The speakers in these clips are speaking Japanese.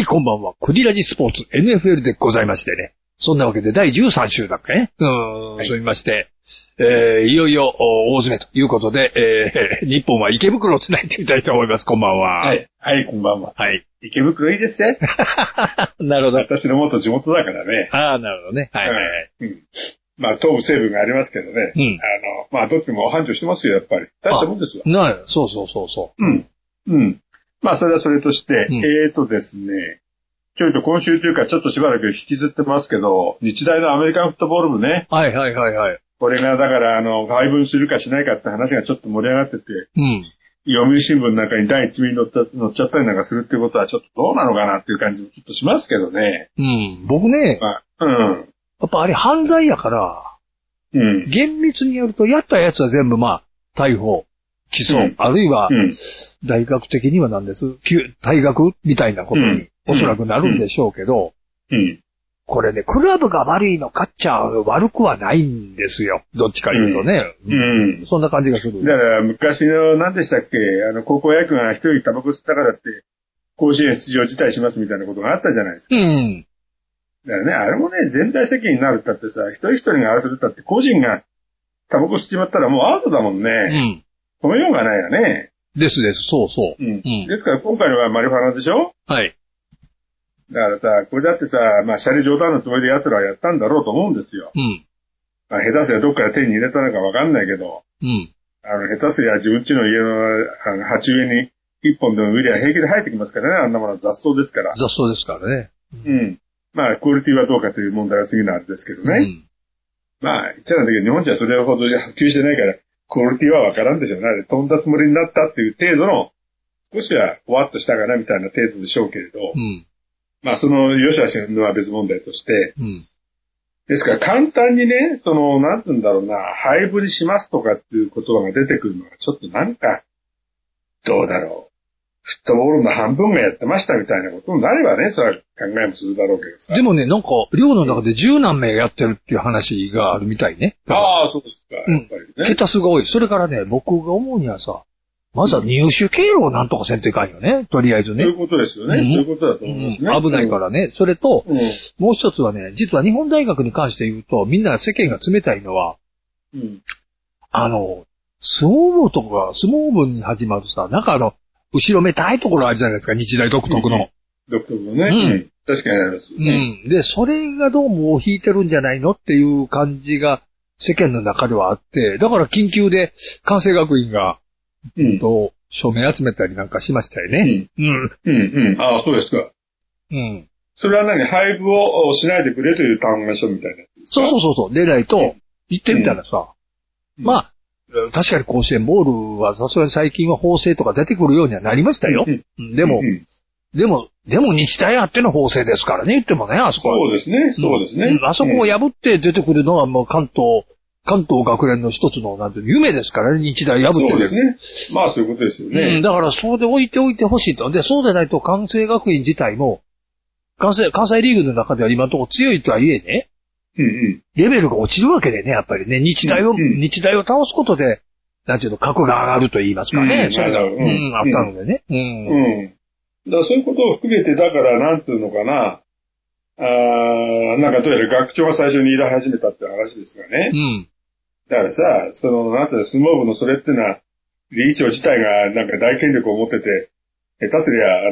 い、こんばんは。クリラジスポーツ NFL でございましてね。そんなわけで第13週だっけね。はい、そう言いまして、いよいよ大詰めということで、日本は池袋をつないでみたいと思います。こんばんは。 はい。はい、こんばんは。 はい。 池袋いいですね。 なるほど。 私の元地元だからね。 ああ、なるほどね。はいはいはい。 うん。まあ、東部西部がありますけどね。 うん。 まあ、どっちも繁盛してますよ、やっぱり。大したもんですわ。 そうそうそうそう。 うん。うん。まあ、それはそれとして、ですね、ちょいと今週というかちょっとしばらく引きずってますけど、日大のアメリカンフットボール部ね。 はいはいはいはい。 これがだから配分するかしないかって話がちょっと盛り上がってて、 うん。 読売新聞なんかに第一面に載っちゃったりなんかするっていうことはちょっとどうなのかなっていう感じもちょっとしますけどね。 うん。僕ね、 まあ、うん。 やっぱあれ犯罪やから、 うん。 厳密にやるとやったやつは全部まあ、逮捕、起訴、あるいは、大学的にはなんです。退学みたいなことに、おそらくなるんでしょうけど、これね、クラブが悪いのかっちゃ悪くはないんですよ。どっちか言うとね。そんな感じがする。 だから昔の何でしたっけ、高校野球が一人タバコ吸ったからって、甲子園出場辞退しますみたいなことがあったじゃないですか。だからね、あれもね、全体責任になるったってさ、一人一人があれするったって、個人がタバコ吸っちまったらもうアウトだもんね。止めようがないよね。 ですです、そうそう。 ですから今回のはマリファナでしょ？ はい。 だからさ、これだってさ、まあ、シャレ冗談のつもりで奴らはやったんだろうと思うんですよ。まあ、下手すりゃどっから手に入れたのかわかんないけど、下手すりゃ自分家の家の鉢植えに一本でも植えりゃ平気で生えてきますからね、あんなものは雑草ですから。 雑草ですからね。 まあ、クオリティはどうかという問題は次のあれですけどね。まあ、言っちゃうんだけど、日本じゃそれほど普及してないから、クオリティはわからんでしょうね。飛んだつもりになったっていう程度の、少しはふわっとしたかなみたいな程度でしょうけれど、まあ、その良し悪しのは別問題として、ですから簡単にね、なんて言うんだろうな、廃部にしますとかっていう言葉が出てくるのは、ちょっとなんか、どうだろう。フットボールの半分がやってましたみたいなことになればね、それは考えもするだろうけどさ。 でもね、なんか、寮の中で十何名やってるっていう話があるみたいね。 ああ、そうですか。やっぱりね。 桁数が多い。それからね、僕が思うにはさ、まずは入手経路をなんとかせんといかんよね。とりあえずね。 そういうことですよね。そういうことだと思いますね。 危ないからね。それと、もう一つはね、実は日本大学に関して言うと、みんな世間が冷たいのは、相撲部とか、相撲部に始まるさ、なんか後ろめたいところあるじゃないですか、日大独特の。 独特のね。確かにありますよね。 で、それがどうも引いてるんじゃないのっていう感じが世間の中ではあって、だから緊急で関西学院が、署名集めたりなんかしましたよね。 ああ、そうですか。それは何？廃部をしないでくれという嘆願書みたいなやつですか？ そう。でないと、言ってみたらさ、まあ、確かに甲子園ボールはさすがに最近は法制とか出てくるようにはなりましたよ。でも日大あっての法制ですからね、言ってもね、あそこは。 そうですね。 あそこを破って出てくるのはもう関東学連の一つの、なんて夢ですからね、日大破ってそうですね。まあそういうことですよね。 だからそうで置いてほしいと。で、そうでないと関西学院自体も、関西リーグの中では今のところ強いとはいえね、レベルが落ちるわけでね、やっぱりね、日大を倒すことで、なんていうの、格が上がると言いますかね、それが、あったのでね。 だからそういうことを含めて、だからなんつうのかな、なんかどうやら学長が最初に言い始めたって話ですがね。だからさ、なんていうの、相撲部のそれっていうのは、理事長自体がなんか大権力を持ってて、下手すりゃ、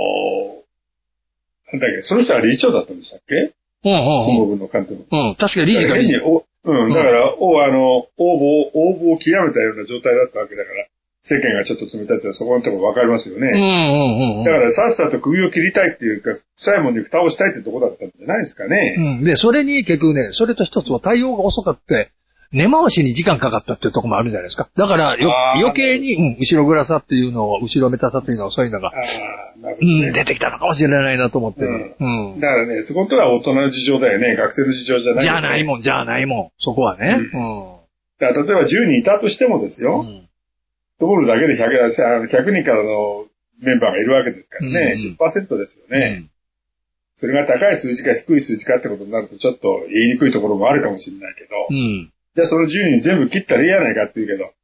なんだっけ、その人は理事長だったんでしたっけ？相撲部の監督。 確かに理事が変に、だから、応募を極めたような状態だったわけだから、世間がちょっと冷たいってそこのところ分かりますよね。だからさっさと首を切りたいっていうか、臭いものに蓋をしたいってところだったんじゃないですかね。 で、それに結局ね、それと一つは対応が遅かって、根回しに時間かかったっていうところもあるじゃないですか。だから、余計に、後ろ暗さっていうのを、後ろめたさというのはそういうのが、出てきたのかもしれないなと思ってね。 だからね、そことは大人の事情だよね。学生の事情じゃない、 じゃないもん。そこはね。 だから例えば10人いたとしてもですよ。フットボールだけで100人からのメンバーがいるわけですからね。10% ですよね。それが高い数字か低い数字かってことになるとちょっと言いにくいところもあるかもしれないけど。じゃあその10人全部切ったらいいやないかって言うけど、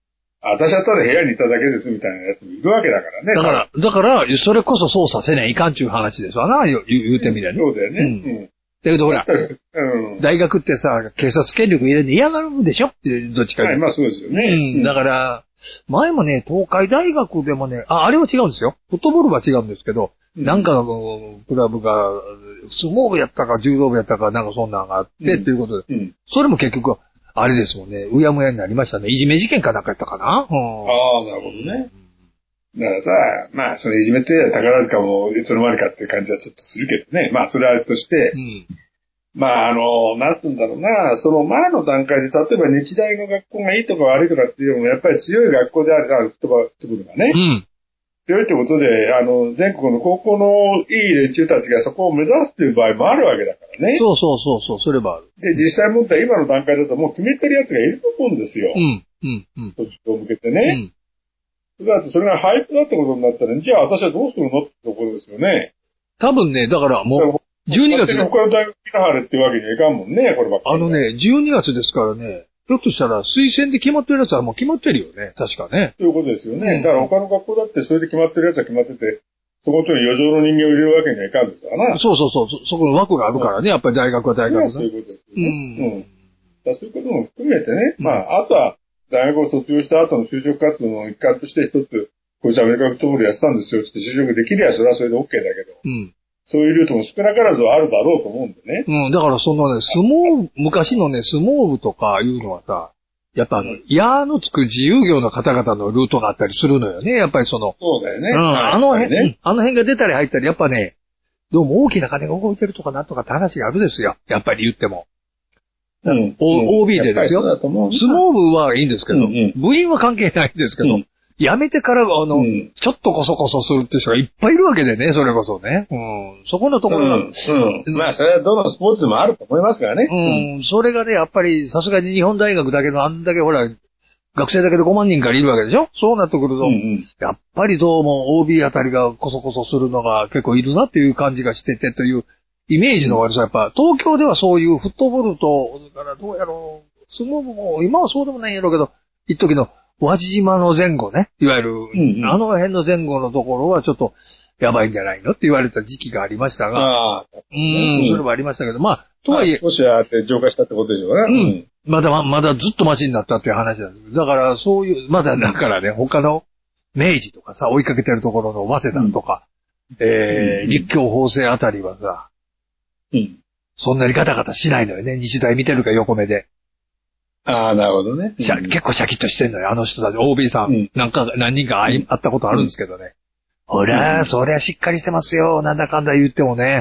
私はただ部屋にいただけですみたいなやつもいるわけだからね。 だから、それこそ操作せねいかんちゅう話ですわな、言うてみりゃね。 そうだよね。 うん。だけどほら、大学ってさ、警察権力入れて嫌がるんでしょって、どっちかはい、まあそうですよね。 だから、前もね、東海大学でもね、あれは違うんですよ。フットボールは違うんですけど、なんかのクラブが、相撲部やったか柔道部やったかなんかそんなのがあって、ということで、それも結局、あれですもんね、うやむやになりましたね。いじめ事件かなんかやったかな。 ああ、なるほどね。だからさ、まあ、それいじめって言えば宝塚もいつの間にかっていう感じはちょっとするけどね。まあ、それはとして、まあ、なんて言うんだろうな、その前の段階で、例えば日大の学校がいいとか悪いとかっていうのも、やっぱり強い学校である、フットボールがね。強いってことで、全国の高校のいい連中たちがそこを目指すっていう場合もあるわけだからね。 そう、それはある。 で、実際問題、今の段階だともう決めてる奴がいると思うんですよ。そっちを向けてね。だってそれがハイプだってことになったら、じゃあ私はどうするのってところですよね。 多分ね、だからもう、12月で。 他の大学来なはれっていうわけにはいかんもんね、こればっかり。 12月ですからね、ひょっとしたら推薦で決まってるやつはもう決まってるよね、確かね。 そういうことですよね。だから他の学校だってそれで決まってるやつは決まってて、そことに余剰の人間を入れるわけにはいかんですからな。 そう、そこの枠があるからね、やっぱり大学は大学だ。 そういうことですよね。そういうことも含めてね、まあ、あとは大学を卒業した後の就職活動の一環として一つ、こいつアメリカフットボールやってたんですよって就職できりゃそれはそれで OK だけど。そういうルートも少なからずはあるだろうと思うんでね。 だからそのね、昔のね、相撲部とかいうのはさ、やっぱ矢のつく自由業の方々のルートがあったりするのよね、やっぱりその。 そうだよね。 あの辺が出たり入ったり、やっぱね、どうも大きな金が動いてるとかなんとかって話があるですよ、やっぱり言っても。OB でですよ。相撲部はいいんですけど、部員は関係ないんですけど、辞めてからちょっとこそこそするって人がいっぱいいるわけでね、それこそね。そこのところが。 まあ、それはどのスポーツでもあると思いますからね。 それがね、やっぱりさすがに日本大学だけのあんだけほら、学生だけで5万人からいるわけでしょ。そうなってくると、やっぱりどうも OB あたりがこそこそするのが結構いるなっていう感じがしててというイメージの悪さ、やっぱ東京ではそういうフットボールと、だからどうやろう、相撲部も今はそうでもないんやろうけど、一時の輪島の前後ね、いわゆる、あの辺の前後のところはちょっとやばいんじゃないのって言われた時期がありましたが、それはありましたけど、まあ、とはいえ。 少しはって浄化したってことでしょうね。 まだずっとマシになったっていう話なんです。だからそういう、まだだからね、他の明治とかさ、追いかけてるところの早稲田とか、立教法政あたりはさ、そんなにガタガタしないのよね、日大見てるか横目で。 ああ、なるほどね。 結構シャキッとしてんのよ、あの人たち。OB さん、何人か会ったことあるんですけどね。ほら、そりゃしっかりしてますよ、なんだかんだ言ってもね。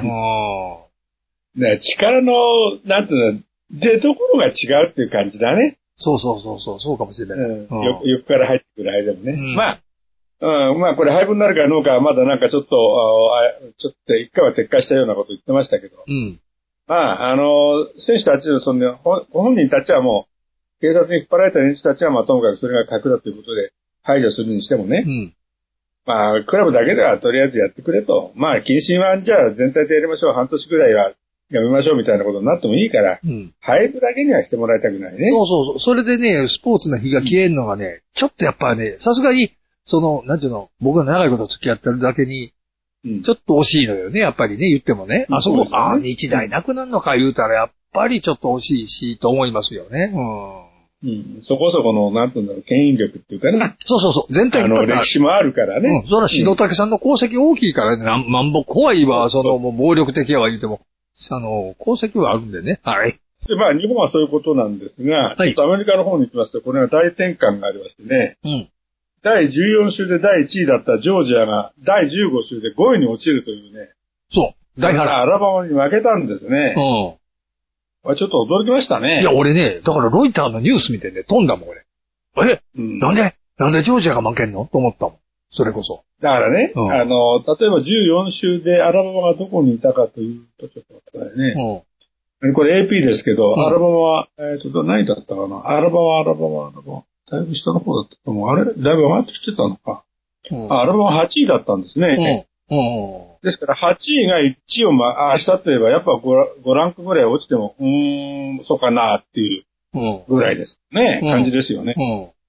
力の、なんていうの、出所が違うっていう感じだね。 そうかもしれない。 横から入ってくる間もね。まあ、これ配分になるかどうかはまだなんかちょっと一回は撤回したようなこと言ってましたけど。まあ、選手たちの、ご本人たちはもう、警察に引っ張られた連中たちは、まあ、ともかくそれが核だということで排除するにしてもね。まあ、クラブだけではとりあえずやってくれと。まあ、謹慎はじゃあ全体でやりましょう。半年くらいはやめましょうみたいなことになってもいいから、配布だけにはしてもらいたくないね。 そう。それでね、スポーツの日が消えるのがね、ちょっとやっぱね、さすがに、なんていうの、僕が長いこと付き合ってるだけに、ちょっと惜しいのよね、やっぱりね、言ってもね。あそこ、日大なくなるのか言うたら、やっぱりちょっと惜しいし、と思いますよね。 そこそこの、なんていうんだろう、牽引力っていうかね。 そう。全体の歴史もあるからね。 それは篠竹さんの功績大きいからね、なんぼ怖いわ、もう暴力的やわ言うても、功績はあるんでね。はい。 で、まあ、日本はそういうことなんですが、ちょっとアメリカの方に行きますと、これが大転換がありましてね。第14週で第1位だったジョージアが第15週で5位に落ちるというね。 そう。大波乱。 アラバマに負けたんですね。ちょっと驚きましたね。 いや、俺ね、だからロイターのニュース見てね、飛んだもん、俺。なんでジョージアが負けんのと思ったもん。それこそ。 だからね、例えば14週でアラバマがどこにいたかというと、ちょっと待ってくださいね。これ AP ですけど、アラバマは、何だったかな。アラバマ。だいぶ下の方だったと思う。あれだいぶ上がってきてたのか。アラバマ8位だったんですね。ですから8位が1位をしたといえば、やっぱ 5ランクぐらい落ちても、そうかなっていうぐらいですね。感じですよね。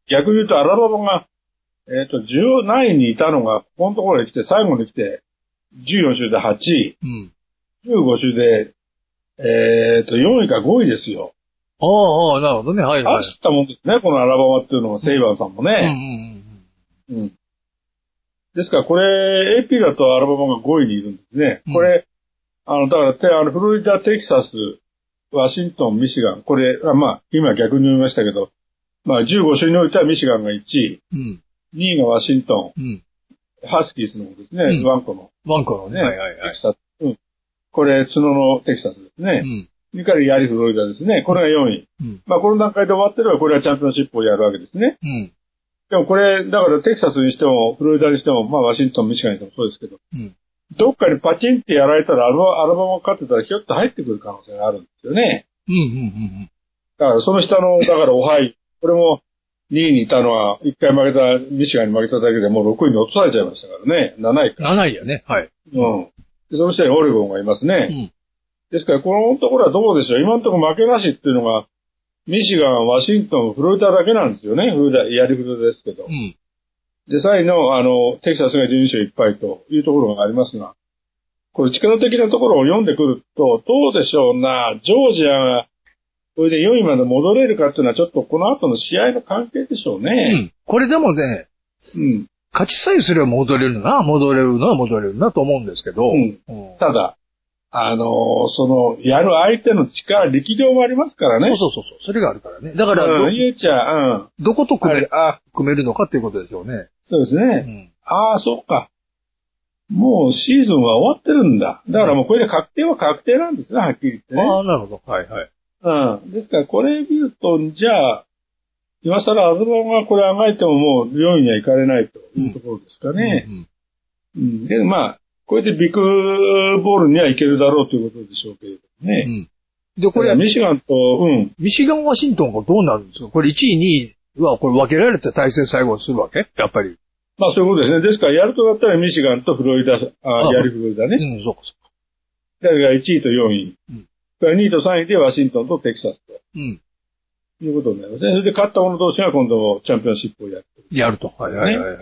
逆に言うとアラバマが、10何位にいたのが、ここのところに来て、最後に来て、14週で8位。うん。15週で、4位か5位ですよ。 ああ、なるほどね。はいはい。 走ったもんですね、このアラバマっていうのは、セイバーさんもね。うん。ですから、これ、AP だとアラバマが5位にいるんですね。これ、だからフロリダ、テキサス、ワシントン、ミシガン。これ、今逆に言いましたけど、15週においてはミシガンが1位。うん。2位がワシントン。うん。ハスキースの方ですね。ワンコの。 ワンコのね。はいはいはい。 テキサス。うん。これ、角のテキサスですね。うん。それからヤリフロリダですね。これが4位。うん。この段階で終わってれば、これはチャンピオンシップをやるわけですね。うん。でもこれ、だからテキサスにしても、フロリダにしても、ワシントン、ミシガンにしてもそうですけど。うん。どっかにパチンってやられたら、アルバマが勝ってたら、ひょっと入ってくる可能性があるんですよね。うんうんうんうん。だから、その下の、だからオハイ、これも2位にいたのは、1回負けた、ミシガンに負けただけでもう6位に落とされちゃいましたからね。7位か。 7位やね。はい。 うん。で、その下にオレゴンがいますね。うん。ですから、このところはどうでしょう。今のところ負けなしっていうのが、ミシガン、ワシントン、フロリダだけなんですよね。ヤリフロリダですけど。うん。で、3位の、テキサスが12勝1敗というところがありますが、これ力的なところを読んでくると、どうでしょうな、ジョージアが、これで4位まで戻れるかっていうのはちょっとこの後の試合の関係でしょうね。うん。 これでもね、うん。勝ちさえすれば戻れるのは戻れるなと思うんですけど。うん。 ただ、やる相手の力、力量もありますからね。 そう。それがあるからね。だから、どこと組めるのかっていうことでしょうね。 そうですね。うん。そうか。もうシーズンは終わってるんだ。だからもうこれで確定は確定なんですね、はっきり言ってね。 なるほど。はいはい。 うん。ですからこれ見ると、じゃあ、今更アズバがこれあがいてももう4位には行かれないというところですかね。うん。で、これでビッグボールには行けるだろうということでしょうけれどもね。うん。で、これミシガンと、 ミシガン・ワシントンがどうなるんですか？これ1位、2位はこれ分けられて対戦最後するわけ？やっぱり。 そういうことですね。ですからやるとだったらミシガンとフロリダ、ヤリフロリダね。 うん、そうか。 だから1位と4位。うん。2位と3位でワシントンとテキサスと。うん。いうことになりますね。それで勝った者同士が今度チャンピオンシップをやる。 やると。はいはい。 うん。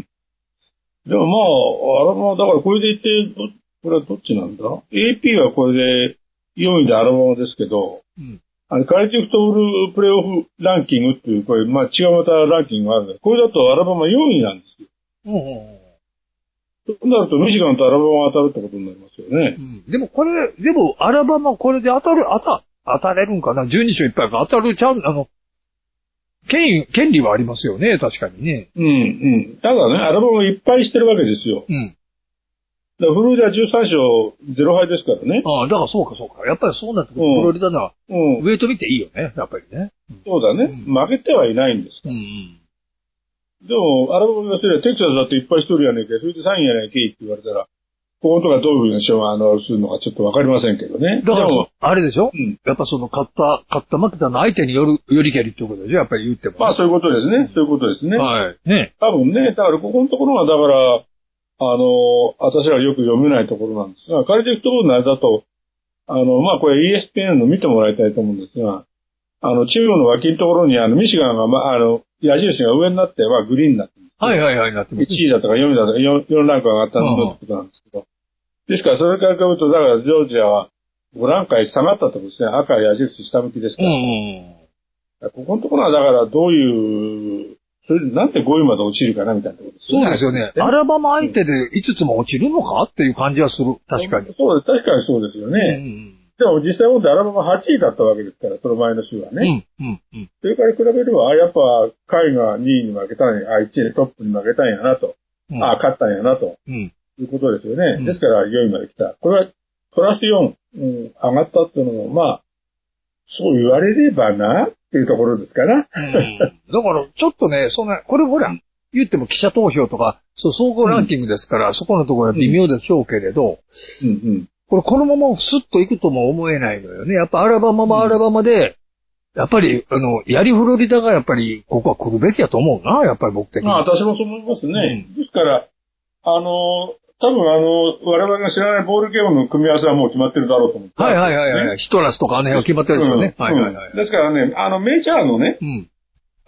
でもだからこれで言って、これはどっちなんだ？ AP はこれで4位でアラバマですけど、カレッジフットボールプレイオフランキングっていう、これ、違うまたランキングがあるんで、これだとアラバマ4位なんですよ。そうなるとミシガンとアラバマが当たるってことになりますよね。 でもアラバマこれで当たれるんかな？ 12 勝1敗が当たる権利はありますよね、確かにね。 ただね、アラバマいっぱいしてるわけですよ。だからフロリダ13勝0敗ですからね。 だからそうか。やっぱりそうなってくる。フロリダな、ウェイト見ていいよね、やっぱりね。 そうだね。負けてはいないんですから。でも、アラバマがすればテキサスだっていっぱい一人やねんけど、それで3位やねんけいって言われたら、ここのとかどういうふうな勝負するのかちょっとわかりませんけどね。 だからあれでしょ？やっぱその勝った負けたの相手によりけりってことでしょ？やっぱり言っても。 そういうことですね。そういうことですね。 はい。ね。 多分ね、だからここのところは、だから、私らよく読めないところなんですが、カレッジフットボールの間だと、これ ESPN の見てもらいたいと思うんですが、チームの脇のところにミシガンが、矢印が上になって、グリーンになってます。 はい、なってます。 1位だとか4位だとか4ランク上がったのってことなんですけど。ですから、それから比べると、だからジョージアは5ランク下がったとですね、赤矢印下向きですから。ここのところは、だからどういう、それでなんで5位まで落ちるかなみたいなところですよね。そうですよね。アラバマ相手で5つも落ちるのかっていう感じはする。確かに。 そうです。確かにそうですよね。でも実際問題アラバマ8位だったわけですから、その前の週はね。それから比べれば、やっぱ、カイが2位に負けたんや、1位でトップに負けたんやなと。勝ったんやなと。いうことですよね。ですから4位まで来た。これは、プラス4、上がったっていうのも、そう言われればな、っていうところですから。だから、ちょっとね、これほら、言っても記者投票とか、総合ランキングですから、そこのところは微妙でしょうけれど、このままスッといくとも思えないのよね。やっぱアラバマもアラバマで、やっぱり、ヤリフロリダがやっぱり、ここは来るべきやと思うな、やっぱり僕的に。 私もそう思いますね。ですから、多分我々が知らないボールゲームの組み合わせはもう決まってるだろうと思って。 はい。ヒトラスとかあの辺は決まってるんですよね。 ですからね、メジャーのね、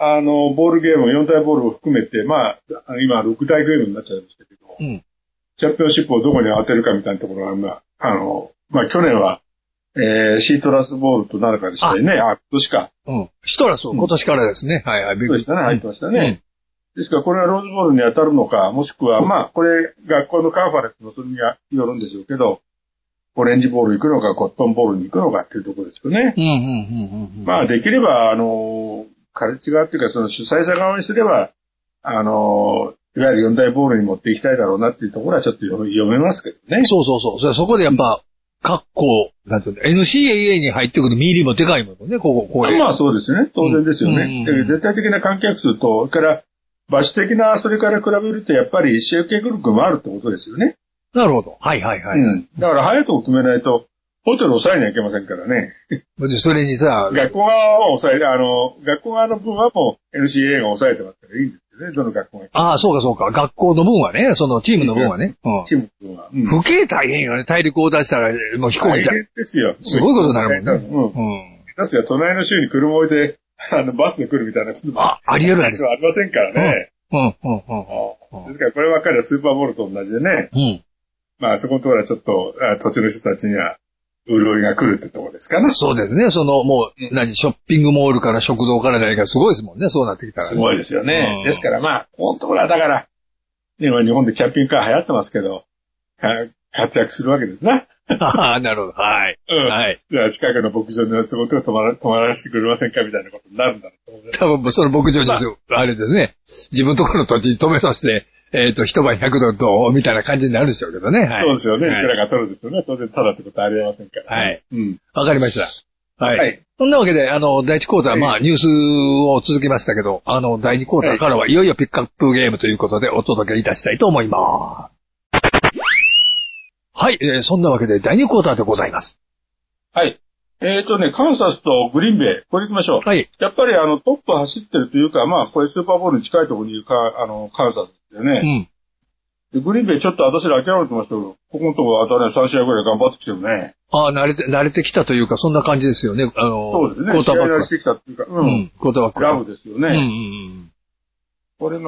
ボールゲーム、4体ボールを含めて、まあ、今6体ゲームになっちゃいましたけど、うん、チャンピオンシップをどこに当てるかみたいなところが、まあ、去年は、シートラスボールとなるかでしたよね。今年か。 うん。シトラス、今年からですね。はいはい。 そうでしたね、入ってましたね。ですから、これはローズボールに当たるのか、もしくは、まあ、これ、学校のカンファレンスのそれによるんでしょうけど、オレンジボール行くのか、コットンボールに行くのかっていうところですよね。まあ、できれば、カレッジ側っていうか、その主催者側にすれば、いわゆる4大ボールに持っていきたいだろうなっていうところはちょっと読めますけどね。 そう。そこでやっぱ、各校、なんていうの、NCAA に入ってくるミリもでかいもんね、これ。 まあそうですね。当然ですよね。絶対的な観客数と、それから場所的な、それから比べるとやっぱり試合系グループもあるってことですよね。 なるほど。はい。だから早いとこ決めないと、ホテルを抑えなきゃいけませんからね。 それにさ、 学校側は抑え、学校側の分はもう NCAA が抑えてますからいいんですよね、どの学校が。 そうか。学校の分はね、そのチームの分はね。 チームの分は。 不景大変よね、大陸を出したら、もう飛行機大変ですよ。 すごいことになるもんね。 下手すりゃ隣の州に車置いて、バスで来るみたいなことも。 あり得るありませんからね。ですからこればっかりはスーパーボールと同じでね。まあそこのところはちょっと、土地の人たちには、潤いが来るってところですかね。 そうですね。もう、ショッピングモールから食堂から何かすごいですもんね。そうなってきたら、ね。 すごいですよね。ですからまあ、このところはだから、今日本でキャンピングカー流行ってますけど、活躍するわけですな。 なるほど。はい。 はい。じゃあ近くの牧場の仕事を泊まらせてくれませんかみたいなことになるんだろうと思う。 多分、その牧場に、あれですね。自分のところの土地に止めさせて、一晩100ドルと、みたいな感じになるでしょうけどね。はい。 そうですよね。いくらか取るんですよね。当然、ただってことはありえませんから。 はい。わかりました。はい。そんなわけで、第1クォーター、まあ、ニュースを続きましたけど、第2クォーターからはいよいよピックアップゲームということでお届けいたしたいと思います。はい。そんなわけで、第2クォーターでございます。 はい。カンサスとグリーンベイ、これ行きましょう。はい。やっぱりトップ走ってるというか、まあ、これスーパーボールに近いところにいるカンサスですよね。で、グリーンベイちょっと私ら諦めてましたけど、ここのところあとね、3試合ぐらい頑張ってきてるね。 慣れてきたというか、そんな感じですよね。 そうですね。 クォーターバック。 慣れてきたっていうか、クォーターバック。 ラブですよね。これが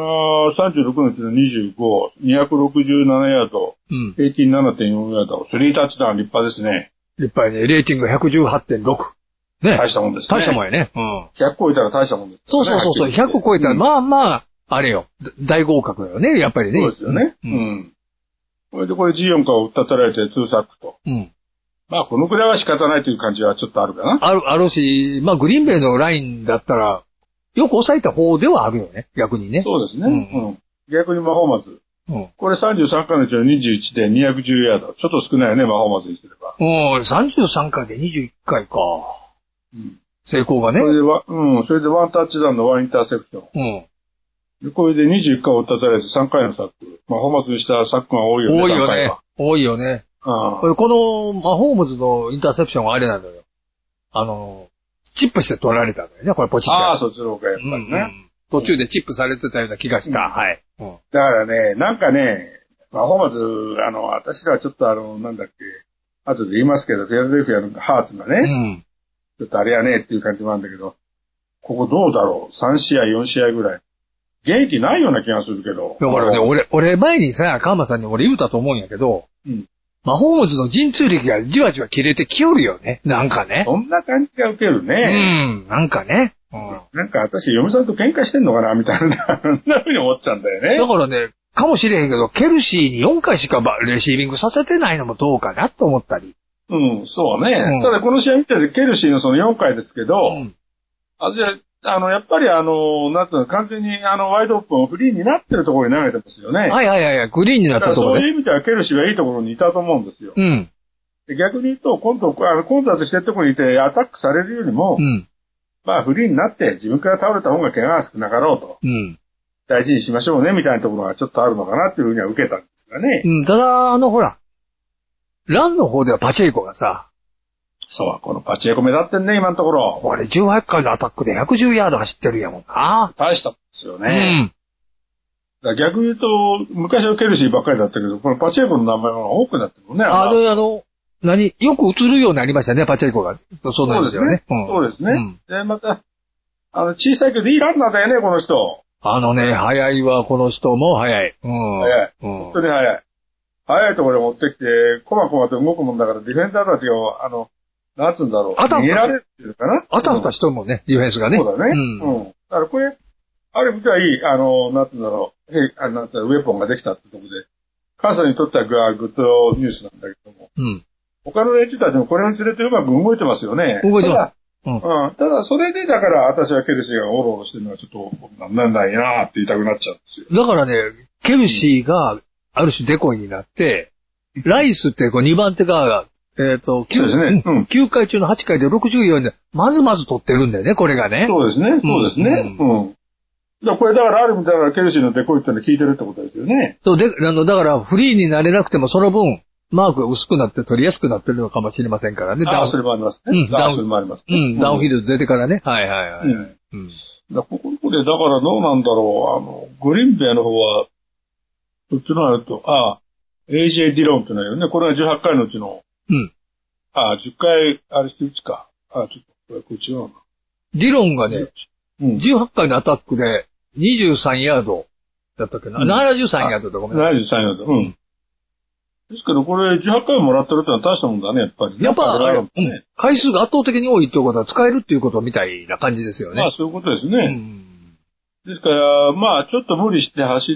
36のうちの25、267ヤード、平均 7.4 ヤード、3タッチダウン立派ですね。 立派にね、レーティング 118.6。ね。 大したもんですね。 大したもんやね。 100超えたら大したもんです、ね。 そう。100超えたら、まあ、あれよ。大合格だよね、やっぱりね。 そうですよね。これでこれ G4 から打ったたられて2サックと。まあ、このくらいは仕方ないという感じはちょっとあるかな。 あるし、まあ、グリーンベイのラインだったら、よく抑えた方ではあるよね、逆にね。 そうですね。逆にマホーマズ。これ33回のうちの21で210ヤード。ちょっと少ないよね、マホーマズにすれば。 33回で21回か。成功がね。 それでワンタッチダウンのワンインターセプション。でこれで21回を打たされて3回のサック。マホーマズにしたサックが多いよね。 多いよね。このマホームズのインターセプションはあれなのよ。チップして取られたんだよね、これポチッと。 そっちの方がやっぱりね。 途中でチップされてたような気がした。はい。 だからね、なんかね、マホーマズ、私らちょっとなんだっけ、後で言いますけど、フィラデルフィアのハーツがね、ちょっとあれやねっていう感じもあるんだけど、ここどうだろう ?3 試合、4試合ぐらい。元気ないような気がするけど。 だからね、俺前にさ、川間さんに俺言うたと思うんやけど、マホームズの陣痛力がじわじわ切れてきよるよね。なんかね。 そんな感じが受けるね。 なんかね。 なんか私、嫁さんと喧嘩してんのかなみたいな、そんな風に思っちゃうんだよね。 だからね、かもしれへんけど、ケルシーに4回しかレシービングさせてないのもどうかなと思ったり。 そうね。ただこの試合見てて、ケルシーのその4回ですけど、やっぱりなんていうの、完全にワイドオープンフリーになってるところに投げてますよね。 はい、グリーンになったところね。そういう意味ではケルシーがいいところにいたと思うんですよ。で逆に言うと、今度、コンタクトしてるところにいてアタックされるよりも、まあフリーになって自分から倒れた方が怪我が少なかろうと。大事にしましょうね、みたいなところがちょっとあるのかなっていうふうには受けたんですがね。 ただ、ほら、ランの方ではパチェイコがさ、 そう、このパチェイコ目立ってんね、今のところ。 これ18回のアタックで110ヤード走ってるやもんな。 大したんですよね。だ逆に言うと、昔はケルシーばっかりだったけど、このパチェイコの名前が多くなってるもんね。 よく映るようになりましたね、パチェイコが。そうなんですよね。 そうですね。で、また、 小さいけどいいランナーだよね、この人。 早いわ、この人も早い。 早い。本当に早い。早いところで持ってきて、コマコマと動くもんだから、ディフェンダーたちが、なんつうんだろう。逃げられるっていうかな。 あたふたしとるもんね、ディフェンスがね。 そうだね。だからこれ、ある意味ではいい、なんつうんだろう。なんつうの、ウェポンができたってところで、関西にとってはグッドニュースなんだけども。他の連中たちもこれに連れてうまく動いてますよね。 動いてます。 ただ、それで、だから、私はケルシーがオロオロしてるのはちょっと、なんないなーって言いたくなっちゃうんですよ。 だからね、ケルシーが、ある種デコイになって、ライスって2番手が、9回中の8回で64で、まずまず取ってるんだよね、これがね。 そうですね、そうですね。これだからある意味だからケルシーのデコイってのは聞いてるってことですよね。 そうで、だからフリーになれなくてもその分、マークが薄くなって取りやすくなってるのかもしれませんからね。 それもありますね。ダウンもありますね。 ダウンフィールド出てからね。はい。 ここで、だからどうなんだろう。グリーンベイの方は、どっちのあると、AJ ディロンってのはよね。これは18回のうちの。10回、あれしてうちか。ちょっと、これ違うな。 ディロンがね、18回のアタックで23ヤードだったっけな。73ヤードとかも。 73ヤード。ですけど、これ18回もらってるってのは大したもんだね、やっぱり。 やっぱ、回数が圧倒的に多いっていうことは使えるっていうことみたいな感じですよね。 そういうことですね。ですから、ちょっと無理して走って、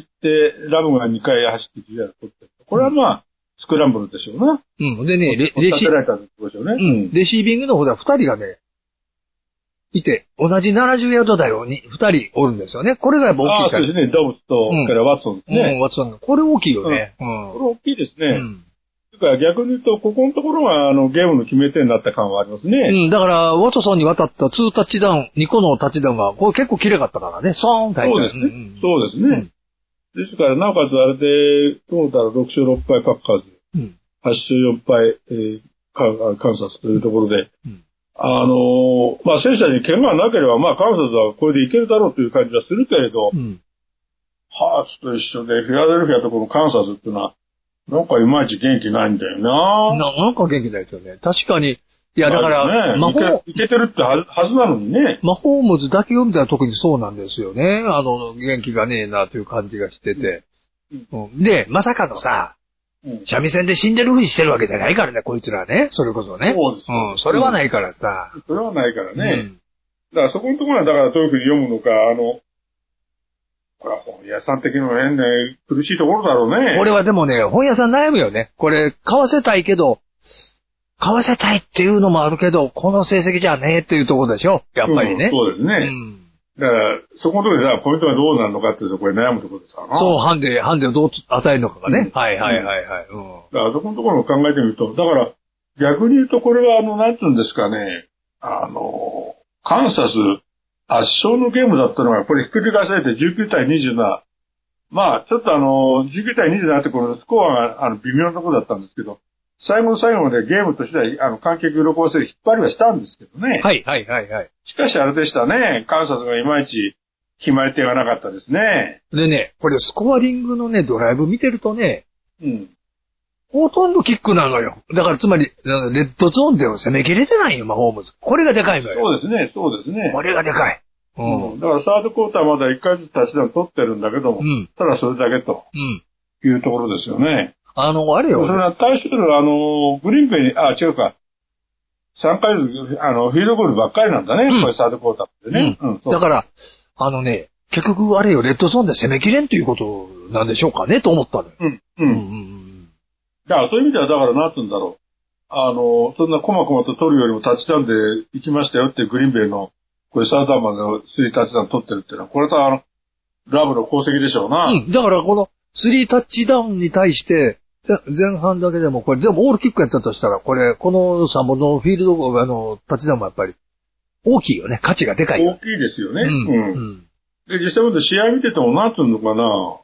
ラブが2回走って10ヤード取ってる。これはスクランブルでしょうな。 でね、レシービングの方では2人がね、いて、同じ70ヤード台を2人おるんですよね。これがやっぱ大きいから。 そうですね。ドブスと、からワッツソンですね。 ワッツソン。これ大きいよね。 これ大きいですね。だから逆に言うと、ここのところがゲームの決め手になった感はありますね。 だから、ワトソンに渡った2タッチダウン、2個のタッチダウンが、これ結構綺麗かったからね。ソーンって入った。 そうですね。そうですね。ですから、なおかつあれで、トータル6勝6敗パッカーズ。8勝4敗、カンサスというところで、選手たちに怪我がなければ、カンサスはこれでいけるだろうという感じはするけれど、ハーツと一緒で、フィラデルフィアとこのカンサスっていうのは、なんかいまいち元気ないんだよな。 なんか元気ないですよね。確かに。いや、だから、 いけてるってはずなのにね。 マホームズだけを見たら特にそうなんですよね。元気がねえなという感じがしてて。で、まさかのさ、三味線で死んでるふりしてるわけじゃないからね、こいつらね。それこそね。 そうです。 それはないからさ。 それはないからね。だからそこのところは、だからどういうふうに読むのか、これは本屋さん的にも苦しいところだろうね。 これはでもね、本屋さん悩むよね。これ、買わせたいけど、買わせたいっていうのもあるけど、この成績じゃねえっていうところでしょ。やっぱりね。 そうですね。だから、そこのところでさ、ポイントがどうなるのかっていうところで悩むところですからな。 そう、ハンデをどう与えるのかがね。はい。 だからそこのところを考えてみると、だから、逆に言うとこれはなんていうんですかね、カンサス、圧勝のゲームだったのが、これひっくり返されて19対27。ちょっと19対27ってこのスコアが微妙なところだったんですけど、最後の最後までゲームとしては、観客喜ばせる引っ張りはしたんですけどね。 はい。 しかしあれでしたね。カンサスがいまいち決まり手がなかったですね。 でね、これスコアリングのね、ドライブ見てるとね、ほとんどキックなのよ。だからつまり、レッドゾーンで攻め切れてないよ、マホームズ。これがでかいのよ。 そうですね。 これがでかい。 だからサードクォーターまだ1回ずつタッチダウン取ってるんだけども、ただそれだけと、いうところですよね。 あれよ。 それは対するグリーンベイに、違うか。3回ずつ、フィードゴールばっかりなんだね。これサードクォーターってね。 だから、結局あれよ、レッドゾーンで攻めきれんということなんでしょうかね、と思ったのよ。だからそういう意味では、だからなんつうんだろう。そんなコマコマと取るよりもタッチダウンで行きましたよっていうグリーンベイの、これサードダウンまでの3タッチダウン取ってるっていうのは、これとラブの功績でしょうな。 だからこの3タッチダウンに対して、前半だけでも、これ全部オールキックやったとしたら、この3本のフィールド、タッチダウンもやっぱり、大きいよね。価値がでかいよ。 大きいですよね。で、実際まで試合見てても、なんていうのかな、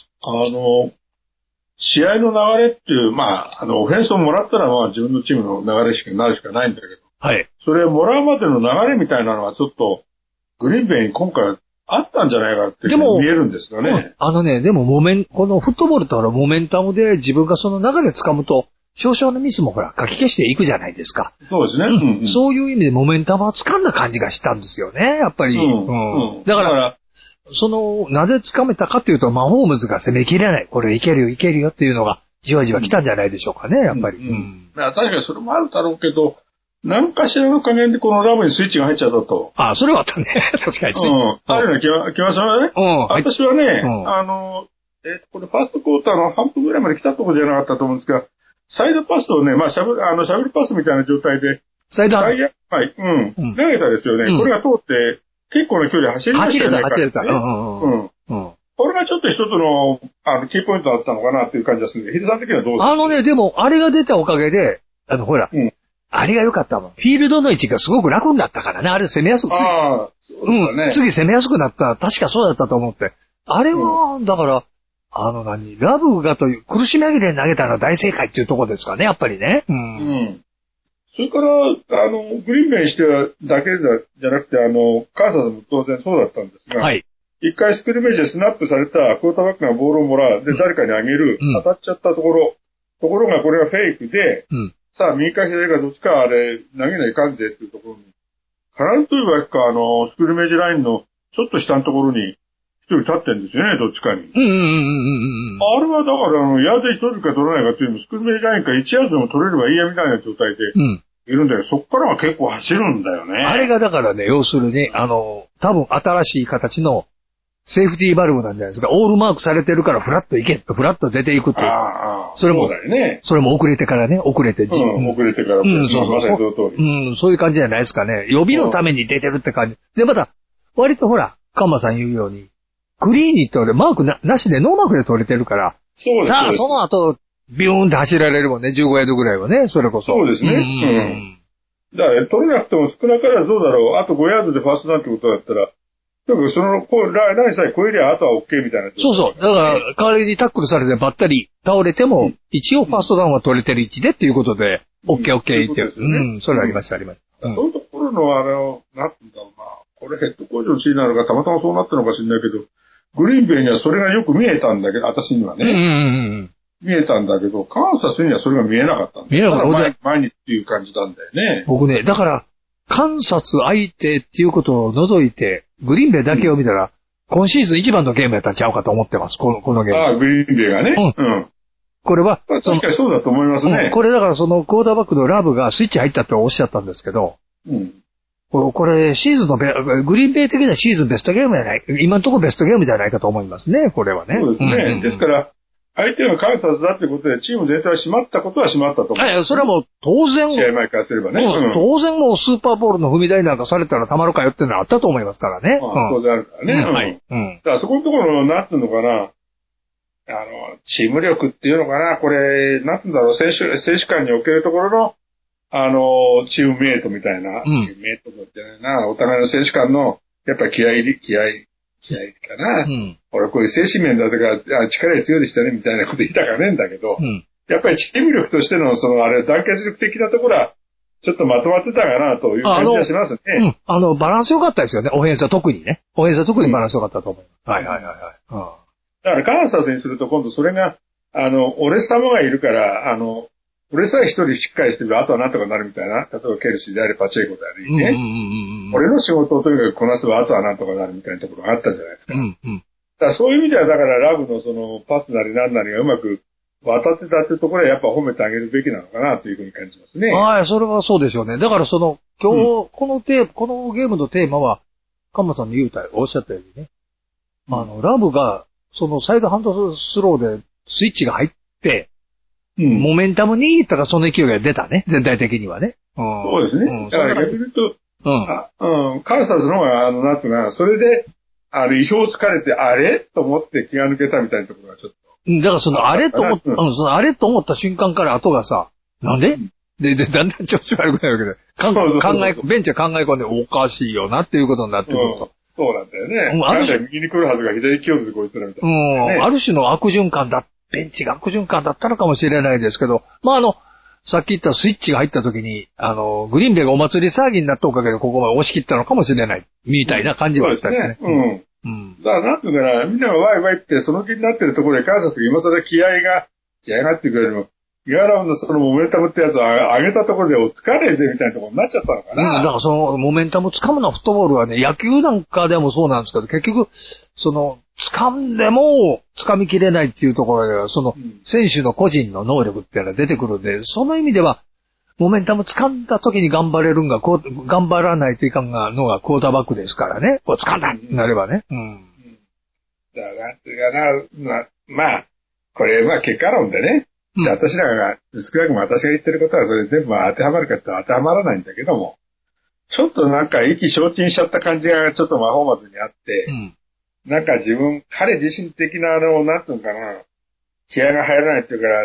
試合の流れっていう、オフェンスをもらったら、自分のチームの流れしかなるしかないんだけど、それをもらうまでの流れみたいなのは、ちょっと、グリーンベイに今回、あったんじゃないかって見えるんですよね。 でもこのフットボールってモメンタムで自分がその流れ掴むと、 少々のミスもほら、書き消していくじゃないですか。 そうですね。 うんうん、そういう意味でモメンタムは掴んだ感じがしたんですよね、やっぱり。だから、なぜ掴めたかというと、マホームズが攻めきれない。これいけるよっていうのが、じわじわ来たんじゃないでしょうかね、やっぱり。 確かにそれもあるだろうけど、何かしらの加減でこのラブにスイッチが入っちゃったと。 ああ、それはあったね。確かに。 あるような気がしますね。私はね、これファーストクォーターの半分ぐらいまで来たところじゃなかったと思うんですが、サイドパスをね、シャベルパスみたいな状態で、 サイドはい、投げたですよね。これが通って、結構な距離走りましたよね。 走れた。 これがちょっと一つの、キーポイントだったのかなっていう感じがするんで、ヒデさん的にはどうですか？ でも、あれが出たおかげで、ほら、あれが良かったもん。フィールドの位置がすごく楽になったからね。あれ攻めやすく、次攻めやすくなった。確かそうだったと思って。あれは、だから、ラブがという、苦し紛れに投げたのは大正解っていうところですかね、やっぱりね。 それから、グリーンベイにしてはだけじゃなくて、カーサスも当然そうだったんですが、一回スクリメージでスナップされたクォーターバックがボールをもらう。で、誰かにあげる。当たっちゃったところがこれがフェイクで、さあ、右か左かどっちかあれ、投げないかんでっていうところに、必ずというわけか、スクリメージラインのちょっと下のところに一人立ってるんですよね、どっちかに。あれはだから、ヤード一人か取らないかというよりも、スクリメージラインか1ヤードでも取れればいいやみたいな状態で、いるんだけど、そっからは結構走るんだよね。 あれがだからね、要するに、多分新しい形のセーフティーバルブなんじゃないですか。オールマークされてるからフラッとフラッと出ていくっていう。それも、それも遅れてからね、遅れてから。そういう感じじゃないですかね。予備のために出てるって感じ。で、また、割とほら、カンマさん言うように、クリーンに取れ、マークなしでノーマークで取れてるから、さあ、その後、ビューンって走られるもんね、15ヤードぐらいはね、それこそ。 そうですね。だから、取れなくても少なからずどうだろう。あと5ヤードでファーストなんてことだったら、だからその、ラインさえ超えりゃあとは OK みたいな。 そう。だから、代わりにタックルされてばったり倒れても、一応ファーストダウンは取れてる位置でっていうことで、OK 言ってる。それありました。 そういうところのなんていうんだろうな。これヘッドコーチの指示なのか、たまたまそうなったのか知んないけど、グリーンベイにはそれがよく見えたんだけど、私にはね。見えたんだけど、カンサスにはそれが見えなかったんだ。 見えなかった。 前にっていう感じなんだよね。 僕ね、だから、カンサス相手っていうことを除いて、グリーンベイだけを見たら、今シーズン一番のゲームやったんちゃうかと思ってます、このゲーム。 グリーンベイがね。 これは、 確かにそうだと思いますね。 これだからそのクォーターバックのラブがスイッチ入ったっておっしゃったんですけど、これシーズンのグリーンベイ的なシーズンベストゲームじゃない、今のところベストゲームじゃないかと思いますね、これはね。 そうですね。ですから、相手がカンサスだってことで、チーム全体は締まったことは締まったと思う。 それはもう当然。 試合前からすればね。 当然もうスーパーボールの踏み台なんかされたらたまるかよっていうのはあったと思いますからね。 当然あるからね。だからそこのところの、なんていうのかな、チーム力っていうのかな、これ、なんていうんだろう、選手間におけるところの、チームメイトみたいな、チームメイトじゃないな、お互いの選手間の、やっぱり気合かな。俺こういう精神面だとか、力が強いでしたね、みたいなこと言いたかねえんだけど、やっぱりチーム力としての、団結力的なところは、ちょっとまとまってたかな、という感じがしますね。 バランス良かったですよね、オフェンスは特にね。オフェンスは特にバランス良かったと思います。 だからカンサスにすると今度それが、俺様がいるから、俺さえ一人しっかりしてれば、あとはなんとかなるみたいな。例えばケルシーであれ、パチェイコであれね。俺の仕事をとにかくこなせば、あとはなんとかなるみたいなところがあったじゃないですか。だからそういう意味では、だからラブのパスなりなんなりがうまく渡ってたっていうところはやっぱ褒めてあげるべきなのかなというふうに感じますね。 それはそうですよね。だから今日、このゲームのテーマは、カンマさんのおっしゃったようにね。ラブが、サイドハンドスローでスイッチが入って、モメンタムにいったからその勢いが出たね。全体的にはね。 そうですね。だから逆に言うと、カンサスの方が、なんていうかな、それで、意表をつかれて、あれと思って気が抜けたみたいなところがちょっと。 だからあれと思った瞬間から後がさ、なんでで、だんだん調子悪くなるわけで、ベンチは考え込んでおかしいよなっていうことになってくると。 そうなんだよね。なんで右に来るはずが左に来ようとこいつらみたいな。 ある種の悪循環ベンチが悪循環だったのかもしれないですけど、さっき言ったスイッチが入った時に、グリーンベイがお祭り騒ぎになったおかげでここまで押し切ったのかもしれない、みたいな感じはあったですね。 だからなんていうかな、みんながワイワイってその気になってるところでカンサスが今更気合がってくれるの、 ギャラのそのモメンタムってやつを上げたところでお疲れぜみたいなところになっちゃったのかな。 だからそのモメンタム掴むのフットボールはね、野球なんかでもそうなんですけど、結局、掴んでも掴みきれないっていうところでは、選手の個人の能力っていうのが出てくるんで、その意味では、モメンタム掴んだ時に頑張れるんが、頑張らないといかんのがクォーターバックですからね。こう掴んだってなればね。 だから、まあ、これ、結果論でね。私らが、少なくも私が言ってることはそれ全部当てはまるかって当てはまらないんだけども、ちょっとなんか意気消沈しちゃった感じがちょっと魔法末にあって、なんか彼自身的ななんていうのかな、気合が入らないっていうから、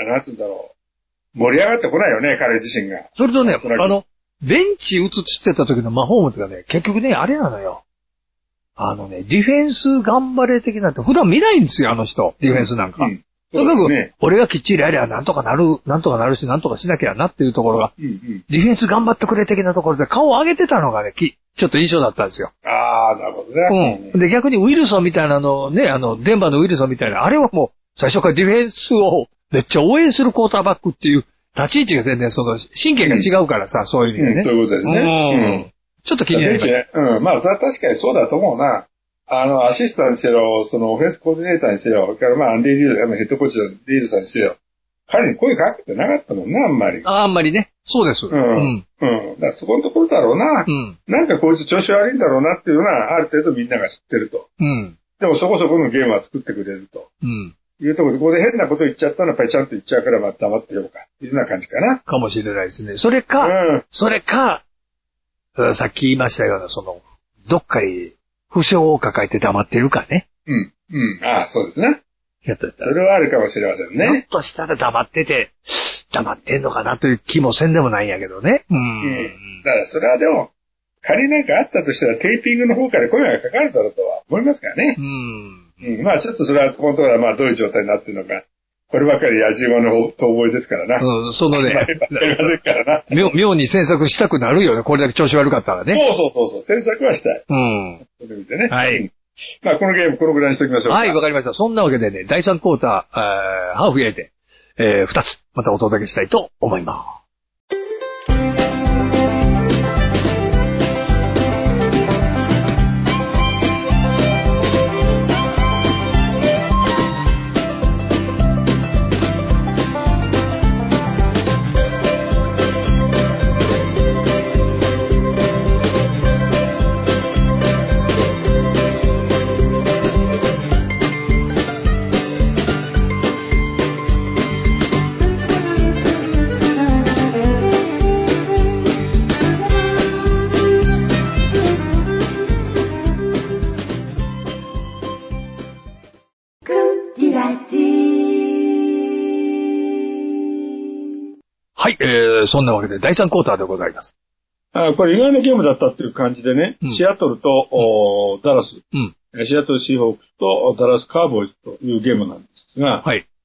なんていうんだろう、盛り上がってこないよね、彼自身が。 それとね、ベンチ映してた時の魔法末がね、結局ね、あれなのよ。ディフェンス頑張れ的なって普段見ないんですよ、あの人。ディフェンスなんか。とにかく、俺がきっちりやりゃなんとかなるし、なんとかしなきゃなっていうところが、ディフェンス頑張ってくれ的なところで顔を上げてたのがね、ちょっと印象だったんですよ。 ああ、なるほどね。 で、逆にウィルソンみたいなデンバーのウィルソンみたいな、あれはもう、最初からディフェンスをめっちゃ応援するクォーターバックっていう立ち位置が全然神経が違うからさ、そういう意味でね。 そういうことですね。 ちょっと気になりました。 それは確かにそうだと思うな。アシスタントにせよ、オフェンスコーディネーターにせよ、それからアンディ・リード、ヘッドコーチのリードさんにせよ、彼に声かけてなかったもんね、あんまり。 あんまりね。そうです。 だからそこのところだろうな。なんかこいつ調子悪いんだろうなっていうのは、ある程度みんなが知ってると。でもそこそこのゲームは作ってくれると。いうところで、ここで変なこと言っちゃったら、ペチャンと言っちゃうから、黙ってようか。っていうような感じかな。 かもしれないですね。それか、さっき言いましたような、どっかに、不祥を抱えて黙ってるかね。 ああ、そうですね。それはあるかもしれませんね。 ひょっとしたら黙ってんのかなという気もせんでもないんやけどね。 だからそれはでも、仮になんかあったとしたらテーピングの方から声がかかるだろうとは思いますからね。ちょっとそれは、本当はどういう状態になってるのか。こればっかり野じ馬の遠吠えですからな。 妙に詮索したくなるよね。これだけ調子悪かったらね。 そう。詮索はしたい。そういう意味でね。はい。このゲーム、このぐらいにしておきましょうか。 はい、わかりました。そんなわけでね、第3クォーター、ハーフゲーで、2つ、またお届けしたいと思います。はい、そんなわけで第3クォーターでございます。 これ意外なゲームだったっていう感じでね、シアトルと、ダラス、シアトルシーホークスとダラスカーボーイズというゲームなんですが、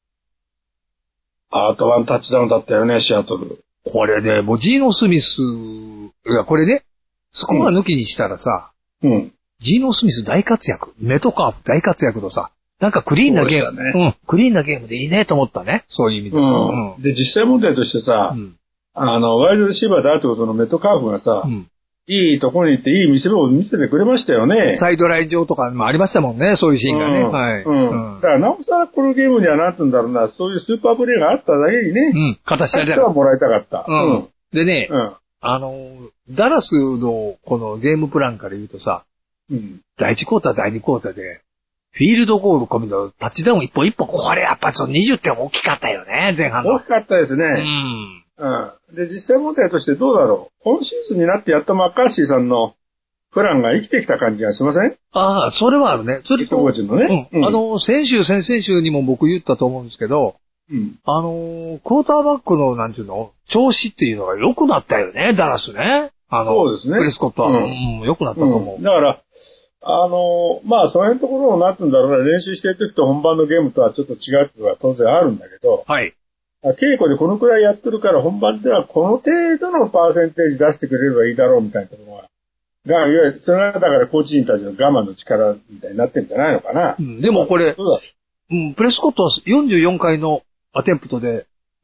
あとワンタッチダウンだったよね、シアトル。 これね、もうジーノ・スミスが、これね、スコア抜きにしたらさ、ジーノ・スミス大活躍、メトカーフ大活躍とさ、なんかクリーンなゲーム、クリーンなゲームでいいねと思ったね。そういう意味で。で、実際問題としてさ、ワイルドレシーバーであることのメトカーフがさ、いいところに行っていい見せ場を見せてくれましたよね。 サイドライン上とかもありましたもんね、そういうシーンがね。 だからなおさらこのゲームにはなんつうんだろうな、そういうスーパープレーがあっただけにね、 形ではもらいたかった。 でね、ダラスのこのゲームプランから言うとさ、第1クォーター、第2クォーターで、フィールドゴール込みのタッチダウン一本、これやっぱ20点大きかったよね、前半の。 大きかったですね。で、実際問題としてどうだろう。今シーズンになってやっとマッカーシーさんのプランが生きてきた感じがしません？ ああ、それはあるね。それと、 先 々週にも僕言ったと思うんですけど、クォーターバックの、なんていうの、調子っていうのが良くなったよね、ダラスね。 そうですね。 プレスコットは、良くなったと思う。 だから、その辺のところをなんていうんだろうな、練習してる時と本番のゲームとはちょっと違うっていうのは当然あるんだけど、稽古でこのくらいやってるから本番ではこの程度のパーセンテージ出してくれればいいだろうみたいなところが、いわゆる、それはだからコーチ陣たちの我慢の力みたいになってるんじゃないのかな。 でもこれ、プレスコットは44回のアテンプトで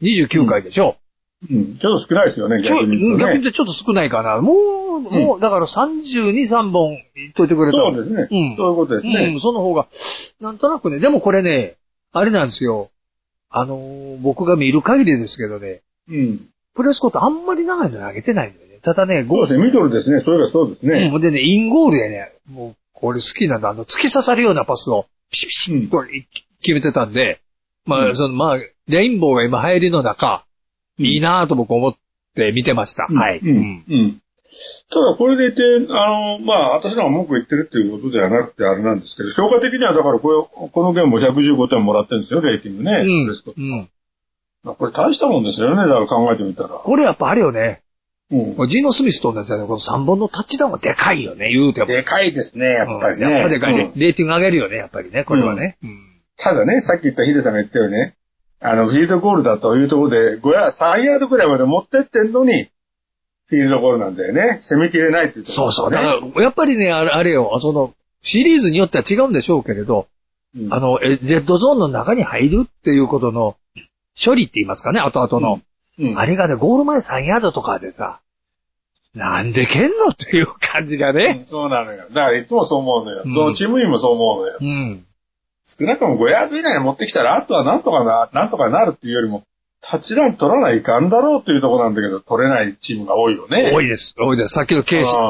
29回でしょ。 ちょっと少ないですよね、逆に、ね。 逆にちょっと少ないかな。もう、だから32、3本言っといてくれたそうですね。そういうことですね。 その方が、なんとなくね、でもこれね、あれなんですよ。僕が見る限りですけどね。プレスコットあんまり長いの投げてないんだよね。ただね、 そうですね、ミドルですね。それがそうですね。 でね、インゴールでね、もう、これ好きなんだ。突き刺さるようなパスを、ピシッピシッと決めてたんで、レインボーが今流行りの中、いいなぁと僕思って見てました。はい。ただ、これでいて、私らが文句言ってるっていうことではなくてあれなんですけど、評価的にはだからこのゲームも115点もらってるんですよ、レーティングね。プレスコット。これ大したもんですよね、だから考えてみたら。 これやっぱあれよね。ジーノ・スミスと同じだね。この3本のタッチダウンはでかいよね、言うても。 でかいですね、やっぱりね。 やっぱでかいね。レーティング上げるよね、やっぱりね、これはね。 ただね、さっき言ったヒデさんが言ったよね。フィールドゴールだというところで、3ヤードくらいまで持ってってんのに、フィールドゴールなんだよね。攻めきれないっていうところ、ね。そうそう。だから、 やっぱりね、あれよ、シリーズによっては違うんでしょうけれど、レッドゾーンの中に入るっていうことの、処理って言いますかね、後々の。あれがね、ゴール前3ヤードとかでさ、なんで蹴んのっていう感じがね。 そうなのよ。だからいつもそう思うのよ。どのチームにもそう思うのよ。少なくとも5ヤード以内に持ってきたら、あとはなんとかなるっていうよりも、タッチダウン取らないかんだろうというところなんだけど、取れないチームが多いよね。 多いです。さっきの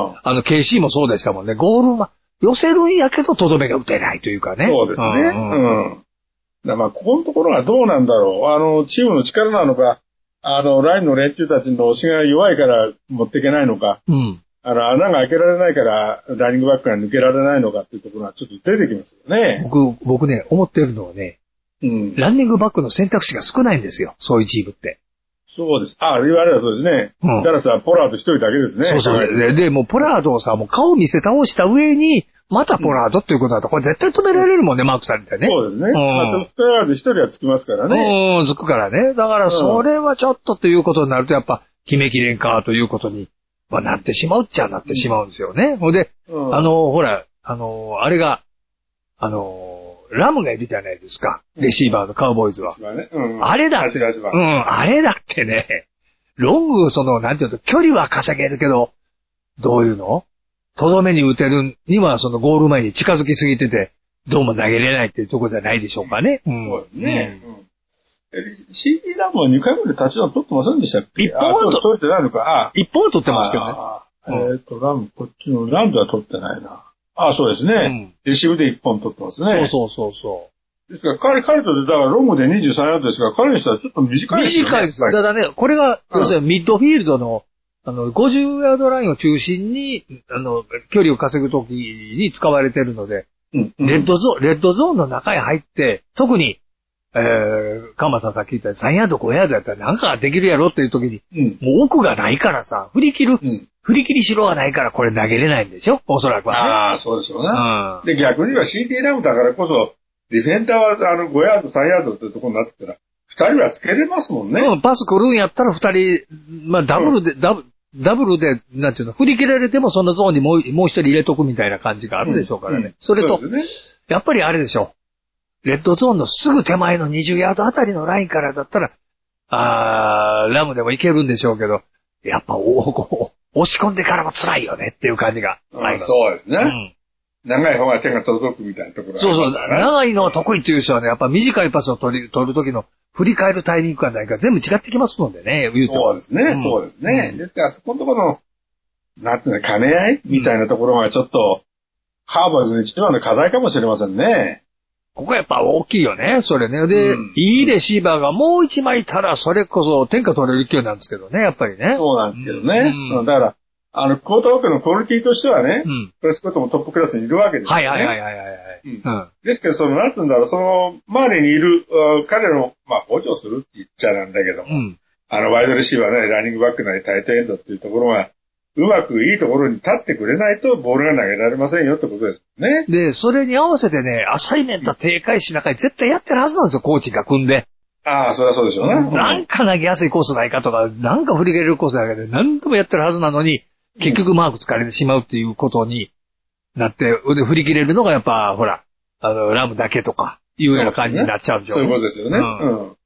KC もそうでしたもんね。ゴール寄せるんやけど、とどめが打てないというかね。 そうですね。ここのところがどうなんだろう。チームの力なのか、ラインの連中たちの押しが弱いから持っていけないのか。穴が開けられないから、ランニングバックが抜けられないのかっていうところがちょっと出てきますよね。 僕ね、思ってるのはね、ランニングバックの選択肢が少ないんですよ。そういうチームって。 そうです。言われればそうですね。だからさ、ポラード一人だけですね。 そう。で、もうポラードをさ、もう顔見せ倒した上に、またポラードっていうことだと、これ絶対止められるもんね、マークされてね。 そうですね。ポラード一人はつきますからね。 つくからね。だから、それはちょっとということになると、やっぱ、決めきれんかということに、なってしまうっちゃなってしまうんですよね。で、ほら、あれが、ラムがいるじゃないですか。レシーバーのカウボーイズは。あれだ。あれだってね、ロング、なんていうの、距離は稼げるけど、どういうの？とどめに打てるには、ゴール前に近づきすぎてて、どうも投げれないっていうところじゃないでしょうかね。 そうですね。CD ラムは2回目でタッチダウン取ってませんでしたっけ？ 1本は取ってないのか。 1本は取ってますけどね。ラム、こっちのランドは取ってないな。そうですね。レシーブで1本取ってますね。 そう。 ですから、彼とで、だからロングで23ヤードですから、彼にしたらちょっと短いですよね。 短いです。ただね、これが、要するにミッドフィールドの、50ヤードラインを中心に、距離を稼ぐときに使われているので、レッドゾーンの中へ入って、特に、カンマさんさっき言った3ヤード、5ヤードやったらなんかできるやろっていう時に、もう奥がないからさ、振り切りしろがないからこれ投げれないんでしょ？おそらくはね。そうですよね。で、逆には CD ラムだからこそ、ディフェンダーは5ヤード、3ヤードっていうところになってたら、2人はつけれますもんね。 パス来るんやったら2人、ダブルで、なんていうの、振り切られてもそのゾーンにもう一人入れとくみたいな感じがあるでしょうからね。それと、やっぱりあれでしょ。レッドゾーンのすぐ手前の20ヤードあたりのラインからだったら、ラムでもいけるんでしょうけど、やっぱ押し込んでからも辛いよねっていう感じが。 そうですね。長い方が手が届くみたいなところそう。長いのは得意っていう人はね、やっぱ短いパスを取る時の振り返るタイミングがないから全部違ってきますもんでね、言うと。 そうですね。ですから、そこのところの、なんていうの、兼ね合いみたいなところがちょっと、ハーバーズの一番の課題かもしれませんね。 ここやっぱ大きいよね、それね。で、いいレシーバーがもう一枚いたら、それこそ天下取れる勢いなんですけどね、やっぱりね。 そうなんですけどね。だから、クォーターバックのクオリティとしてはね、プレスコットもトップクラスにいるわけですよね。 はい。 ですけど、なんつうんだろう、周りにいる、彼の、補助するって言っちゃなんだけども、ワイドレシーバーなり、ランニングバックなり、タイトエンドっていうところが、うまくいいところに立ってくれないと、ボールが投げられませんよってことですね。 で、それに合わせてね、アサイメント警戒しながら絶対やってるはずなんですよ、コーチが組んで。 そりゃそうでしょうね。 なんか投げやすいコースないかとか、なんか振り切れるコースだけで、何度もやってるはずなのに、結局マーク疲れてしまうっていうことになって、で振り切れるのがやっぱ、ほら、ラムだけとか、いうような感じになっちゃうんでしょうね。 そういうことですよね。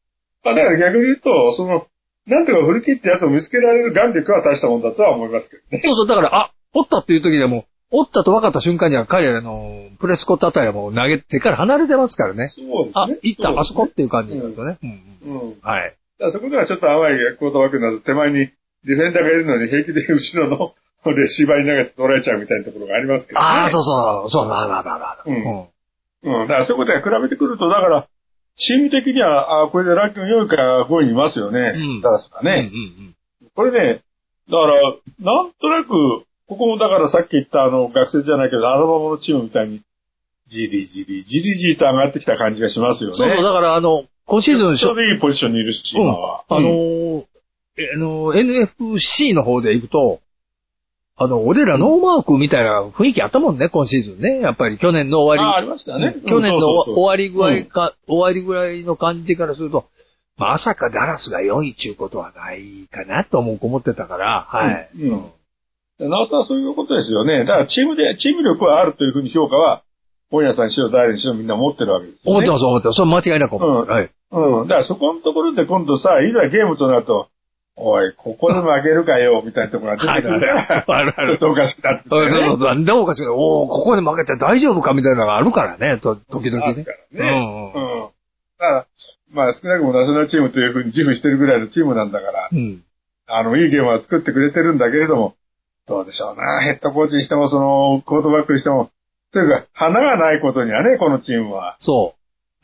まあだから逆に言うと、なんとか振り切ってやつを見つけられる眼力は大したもんだとは思いますけどね。 そうそう、だから、おったっていう時でも、おったと分かった瞬間には彼らのプレスコットあたりはもう投げてから離れてますからね。 そうですね。 行った、あそこっていう感じになるとね。はい。 だからそこではちょっと甘いコートバックになると手前にディフェンダーがいるのに平気で後ろのレシーバーに投げて取られちゃうみたいなところがありますけどね。 そう、だからそういうことが比べてくると、だから、チーム的には、これでランキング4位から5位にいますよね。ダラスがね。これね、だから、なんとなく、ここもだからさっき言った学生じゃないけど、アルバムのチームみたいに、じりじりと上がってきた感じがしますよね。 そう、だから今シーズンちょうどいいポジションにいるし、今は。 NFC の方で行くと、俺らノーマークみたいな雰囲気あったもんね、今シーズンね。やっぱり去年の終わり。 ありましたね。 去年の終わりぐらいの感じからすると、まさかダラスが4位っていうことはないかなと思ってたから、はい。 なおさらそういうことですよね。だからチーム力はあるというふうに評価は、本屋さんにしろ、誰にしろみんな持ってるわけですよね。 思ってます。それ間違いなく思ってる。はい。 だからそこのところで今度さ、いざゲームとなると、おい、ここで負けるかよ、みたいなところが出てくるから、ちょっとおかしくなってくる、ね。 そう、なんでおかしくなる。ここで負けて大丈夫かみたいなのがあるからね、時々ね。あるからね。だから、まあ少なくともナショナルチームというふうに自負してるぐらいのチームなんだから、いいゲームは作ってくれてるんだけれども、どうでしょうな、ヘッドコーチにしても、コートバックにしても、というか、花がないことにはね、このチームは。 そう。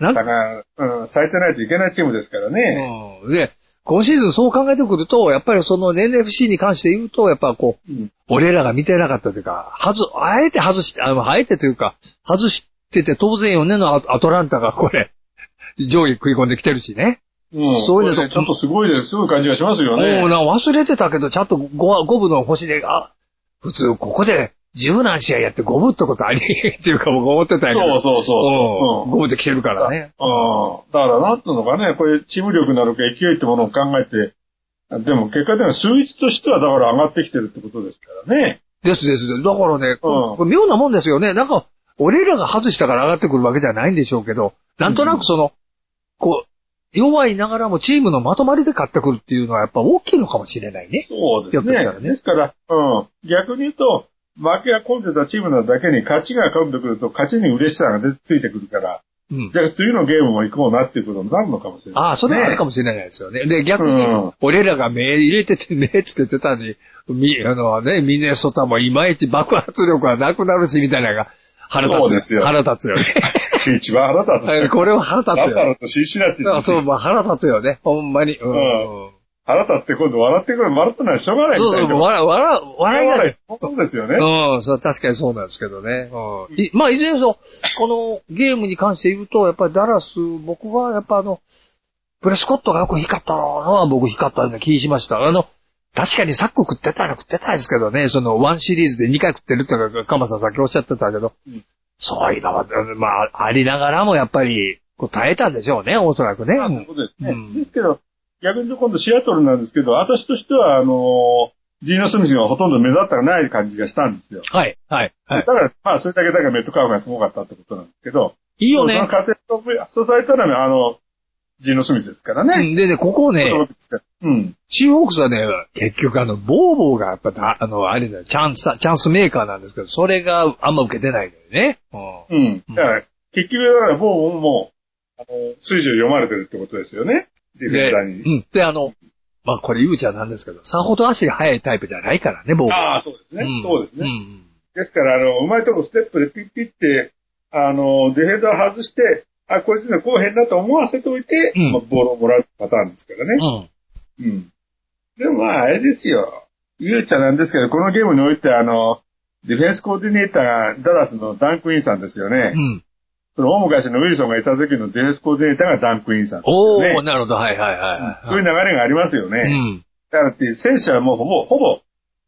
だから、咲いてないといけないチームですからね。 で、今シーズンそう考えてくると、やっぱりNFC に関して言うと、やっぱ俺らが見てなかったというか、あえてというか、外してて当然よねのアトランタがこれ、上位食い込んできてるしね。 そういうのと、ちょっとすごい感じがしますよね。 忘れてたけど、ちゃんと5分の星で、普通ここで10何試合やって5分ってことありっていうか僕思ってたんやけど。そう。5分で来てるからね。 だからなんていうのかね、これチーム力なのか勢いってものを考えて、でも結果では数字としてはだから上がってきてるってことですからね。 です。だからね、これ妙なもんですよね。なんか、俺らが外したから上がってくるわけじゃないんでしょうけど、なんとなく弱いながらもチームのまとまりで勝ってくるっていうのはやっぱ大きいのかもしれないね。 そうですね。ですから、逆に言うと、負けが込んでたチームなだけに勝ちが込んでくると勝ちに嬉しさがついてくるから、じゃあ次のゲームも行こうなっていうことになるのかもしれない、 それはあるかもしれないですよね。で、逆に、俺らが目入れてて目つけてたのに、ミネソタもいまいち爆発力はなくなるし、みたいなのが腹立つ。そうですよ。腹立つよね。 一番腹立つ。 これは腹立つよ。 バファローとシンシナティ。 そう、腹立つよね。ほんまに。 腹立って今度笑ってくる。笑ったのはしょうがないみたいな。 そう、笑いがない。 そうですよね。 そう、確かにそうなんですけどね。まあ、いずれにせよ、このゲームに関して言うと、やっぱりダラス、僕はやっぱプレスコットがよく光ったのは僕光ったような気しました。確かにサック食ってたですけどね、1シリーズで2回食ってるってカマさんさっきおっしゃってたけど、そういうのは、まあ、ありながらもやっぱり、耐えたんでしょうね、おそらくね。 そうですね。ですけど、逆に言うと今度シアトルなんですけど、私としては、ジーノ・スミスがほとんど目立ったがない感じがしたんですよ。 はい。 だから、まあ、それだけメットカーブがすごかったってことなんですけど。 いいよね。 その仮説を支えたのは、ジーノ・スミスですからね。 でね、ここね、シーホークスはね、結局ボーボーがやっぱ、あれだよ、チャンスメーカーなんですけど、それがあんま受けてないんだよね。 だから、結局だからボーボーも、数字を読まれてるってことですよね。ディフェンダーに。 で、まあ、これ言うちゃなんですけど、さほど足が速いタイプじゃないからね、ボーボー。 そうですね。そうですね。ですから、うまいとこステップでピッピッって、ディフェンダーを外して、こいつのこう変だと思わせておいて、ボールをもらうパターンですからね。でもまあ、あれですよ。言うちゃなんですけど、このゲームにおいてディフェンスコーディネーターがダラスのダンクインさんですよね。その大昔のウィルソンがいた時のディフェンスコーディネーターがダンクインさんですよね。 なるほど、はい。 そういう流れがありますよね。だからって、選手はもうほぼ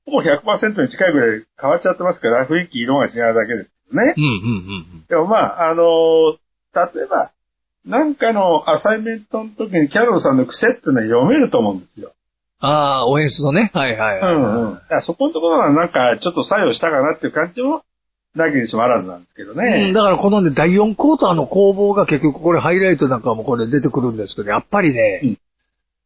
100% に近いぐらい変わっちゃってますから、雰囲気、色が違うだけですよね。でもまあ、例えば、なんかのアサイメントの時にキャロルさんの癖っていうのは読めると思うんですよ。 オフェンスのね。はい。 そこのところはなんかちょっと作用したかなっていう感じも、なきにしもあらずなんですけどね。 だからこのね、第4クォーターの攻防が結局これハイライトなんかもこれ出てくるんですけど、やっぱりね、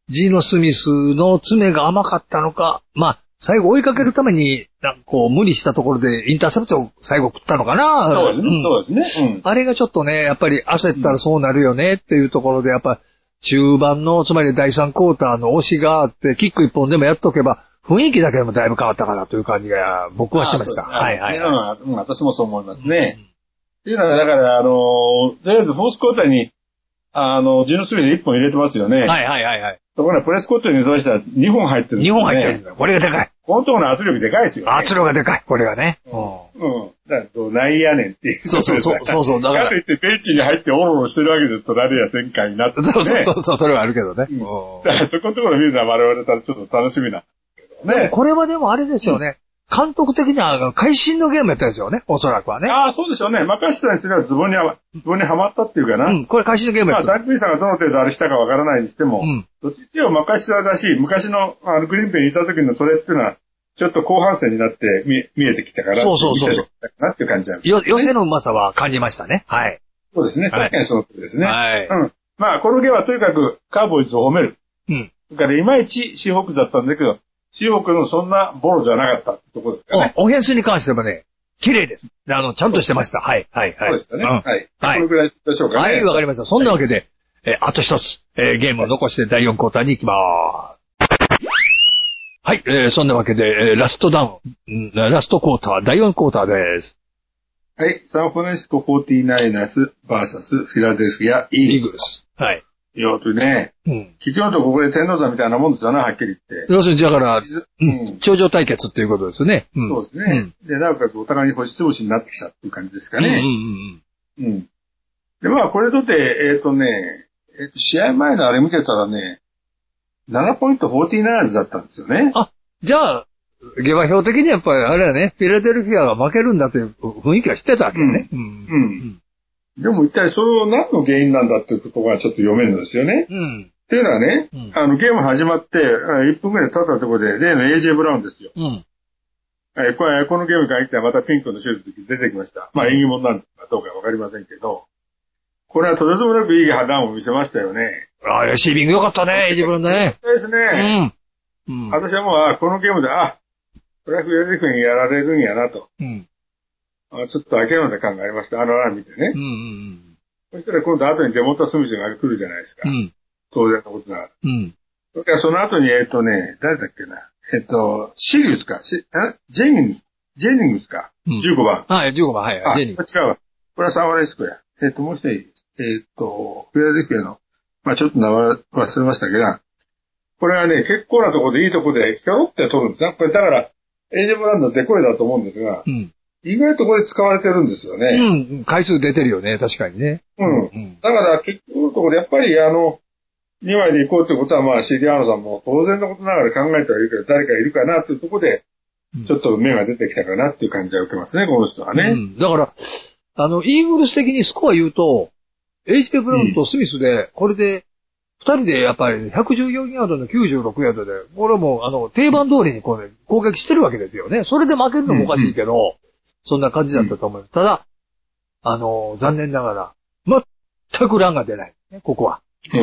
ジーノ・スミスの爪が甘かったのか、まあ、最後追いかけるために、こう、無理したところでインターセプトを最後食ったのかな。 そうですね、そうですね。 あれがちょっとね、やっぱり焦ったらそうなるよねっていうところで、やっぱ中盤の、つまり第3クォーターの押しがあって、キック一本でもやっとけば、雰囲気だけでもだいぶ変わったかなという感じが僕はしました。はいはい、はい。 私もそう思いますね。っていうのは、だから、とりあえずフォースクォーターに、ジーノ・スミス1本入れてますよね。 はいはいはいはい。 ところがプレスコットにそうしたら2本入ってるんですよね。 2本入ってるんだ。これがでかい。 このところの圧力でかいですよね。 圧力がでかい、これがね。 だからなんやねんっていう。 そう。 だから。かといってベンチに入ってオロオロしてるわけですと、誰や前回になって、ね。 そう、それはあるけどね。 だからそこのところ見るのは我々とちょっと楽しみなんですけどね。 これはでもあれですよね。監督的には会心のゲームやったですよね、おそらくはね。 ああ、そうでしょうね。任せたにすればズボンにはまったっていうかな。 これ会心のゲームやった。 ダンクリーさんがどの程度あれしたかわからないにしても、どっちにせよ任せただし、昔のグリーンペンにいた時のそれっていうのは、ちょっと後半戦になって見えてきたから、 そう。 見せてきたかなっていう感じなんです、 ね。寄せのうまさは感じましたね。はい。 そうですね。確かにその通りですね。 はい。 まあ、このゲームはとにかくカーボーイズを褒める。だからいまいちシーホークだったんだけど、シーホークのそんなボロじゃなかったってところですかね。 オフェンスに関してもね、綺麗です。ちゃんとしてました。はい。 そうでしたね。はい。このぐらいでしょうかね。 はい、わかりました。そんなわけで、あと一つ、ゲームを残して第4クォーターに行きまーす。はい、そんなわけで、ラストクォーター、第4クォーターです。 はい、サンフランシスコ 49ers vs フィラデルフィアイーグルス。 はい。 要するにね、結局のとここで天王山みたいなもんですよね、はっきり言って。 要するに、だから、頂上対決っていうことですよね。 そうですね。で、なおかつお互いに星潰しになってきたっていう感じですかね。で、まあ、これとて、試合前のあれ見てたらね、7ポイント49ersだったんですよね。 あ、じゃあ、下馬評的にやっぱりあれはね、フィラデルフィアが負けるんだという雰囲気は知ってたわけね。 でも一体それを何の原因なんだっていうことがちょっと読めるんですよね。っていうのはね、ゲーム始まって1分くらい経ったところで、例の AJ ブラウンですよ。このゲームに限ってはまたピンクのシューズ出てきました。まあ縁起物なんかどうかわかりませんけど、これはとてつもなくいいランを見せましたよね。 レシービング良かったね、AJ ブラウンね。 そうですね。私はもうこのゲームで、これはフィラデルフィアにやられるんやなと。ちょっと諦めた感がありました。ラン見てね。そしたら今度後にデモンタ・スミスが来るじゃないですか。当然のことながら。それからその後に、誰だっけな。シリウスか。ジェニングスか。15番。 はい、15番、はい、 ジェニングス。違うわ。これはサンフランシスコや。もう一人、フィラデルフィアの、まあちょっと名前忘れましたけど、これはね、結構なところでいいところで、ひょろって取るんですね。これだから、エイジブランドのデコイだと思うんですが、意外とこれ使われてるんですよね。 回数出てるよね、確かにね。 だから結局のところ、やっぱり2枚で行こうってことは、まあ、シリアーノさんも当然のことながら考えてはいるけど、誰かいるかなっていうところで、ちょっと目が出てきたかなっていう感じは受けますね、この人はね。 だから、イーグルス的にスコア言うと、HP ブラウンとスミスで、これで、二人でやっぱり114ヤードの96ヤードで、これはもう定番通りにこうね、攻撃してるわけですよね。それで負けるのもおかしいけど、そんな感じだったと思います。ただ、残念ながら、全くランが出ない。ね、ここは。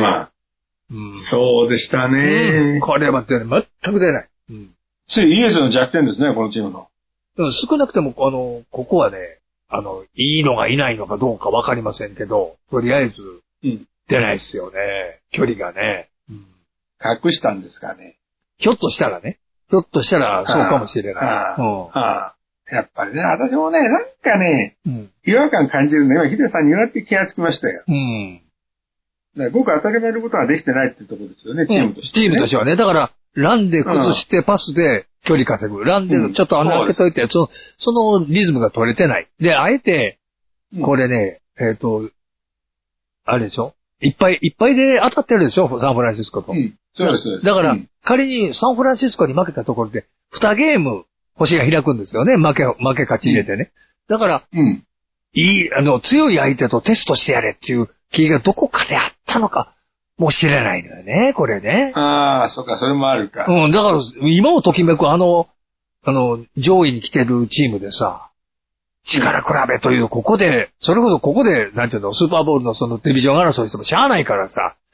そうでしたね。 これは全く出ない。 ついイエスの弱点ですね、このチームの。 少なくても、ここはね、いいのがいないのかどうかわかりませんけど、とりあえず、出ないっすよね。距離がね。 隠したんですかね。 ひょっとしたらそうかもしれない。 やっぱりね、私もね、なんかね、違和感感じるね。今、ヒデさんに言われて気がつきましたよ。ごく当たり前のことができてないっていうところですよね、チームとして、 チームとしてはね。だから、ランで崩してパスで距離稼ぐ。ランでちょっと穴開けといて、そのリズムが取れてない。で、あえて、これね、あれでしょ？いっぱいで当たってるでしょ、サンフランシスコと。 そうです。 だから、仮にサンフランシスコに負けたところで、2ゲーム、星が開くんですよね。負け勝ち入れてね。だから、強い相手とテストしてやれっていう気がどこかであったのかもしれないのよね、これね。 そうか、それもあるか。 だから、今をときめく上位に来てるチームでさ、力比べという、それこそここで、なんていうの、スーパーボールのそのディビジョン争いしてもしゃあないからさ、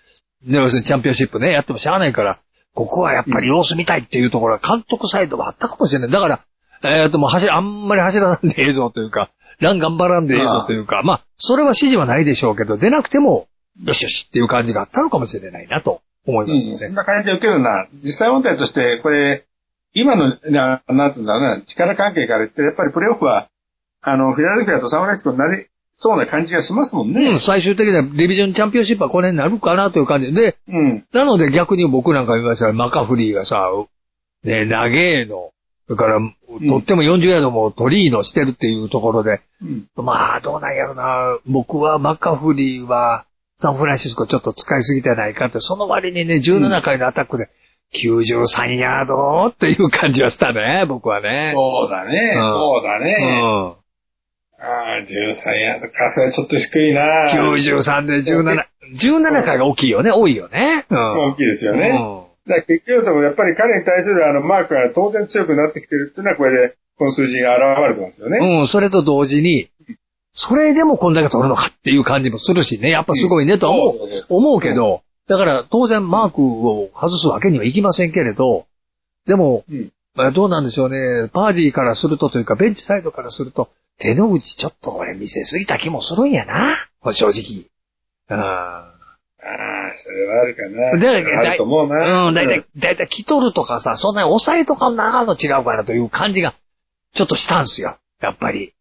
要するにチャンピオンシップね、やってもしゃあないから、ここはやっぱり様子見たいっていうところは監督サイドはあったかもしれない。だから、もうあんまり走らなんで映像というか、ラン頑張らんで映像というか、まあ、それは指示はないでしょうけど、出なくても、よしよしっていう感じがあったのかもしれないなと思いますね。 そんな感じで受けるな。実際問題として、これ、今の、なんていうんだろうな、力関係から言って、やっぱりプレーオフは、フィラデルフィアとサンフランシスコになりそうな感じがしますもんね。 最終的にはディビジョンチャンピオンシップはこれになるかなという感じで、なので逆に僕なんか見ましたら、マカフリーがさ、ね、長えの、それから、とっても40ヤードも取りのしてるっていうところで、まあ、どうなんやろな。僕はマカフリーは、サンフランシスコちょっと使いすぎてないかって、その割にね、17回のアタックで、93ヤードっていう感じはしたね、僕はね。 そうだね、そうだね。13ヤードか、それはちょっと低いな。 93で17回が大きいよね、多いよね。 大きいですよね。だから結局でもやっぱり彼に対するマークが当然強くなってきてるっていうのはこれで、この数字が現れてますよね。 それと同時に、それでもこんだけ取るのかっていう感じもするしね、やっぱすごいねとは思うけど、だから当然マークを外すわけにはいきませんけれど、でも、どうなんでしょうね、パーディーからするとというか、ベンチサイドからすると、手の内ちょっと俺見せすぎた気もするんやな、正直。 それはあるかな。あると思うな。 だいたい来とるとかさ、そんなに抑えとかなの違うかなという感じが、ちょっとしたんすよ、やっぱり。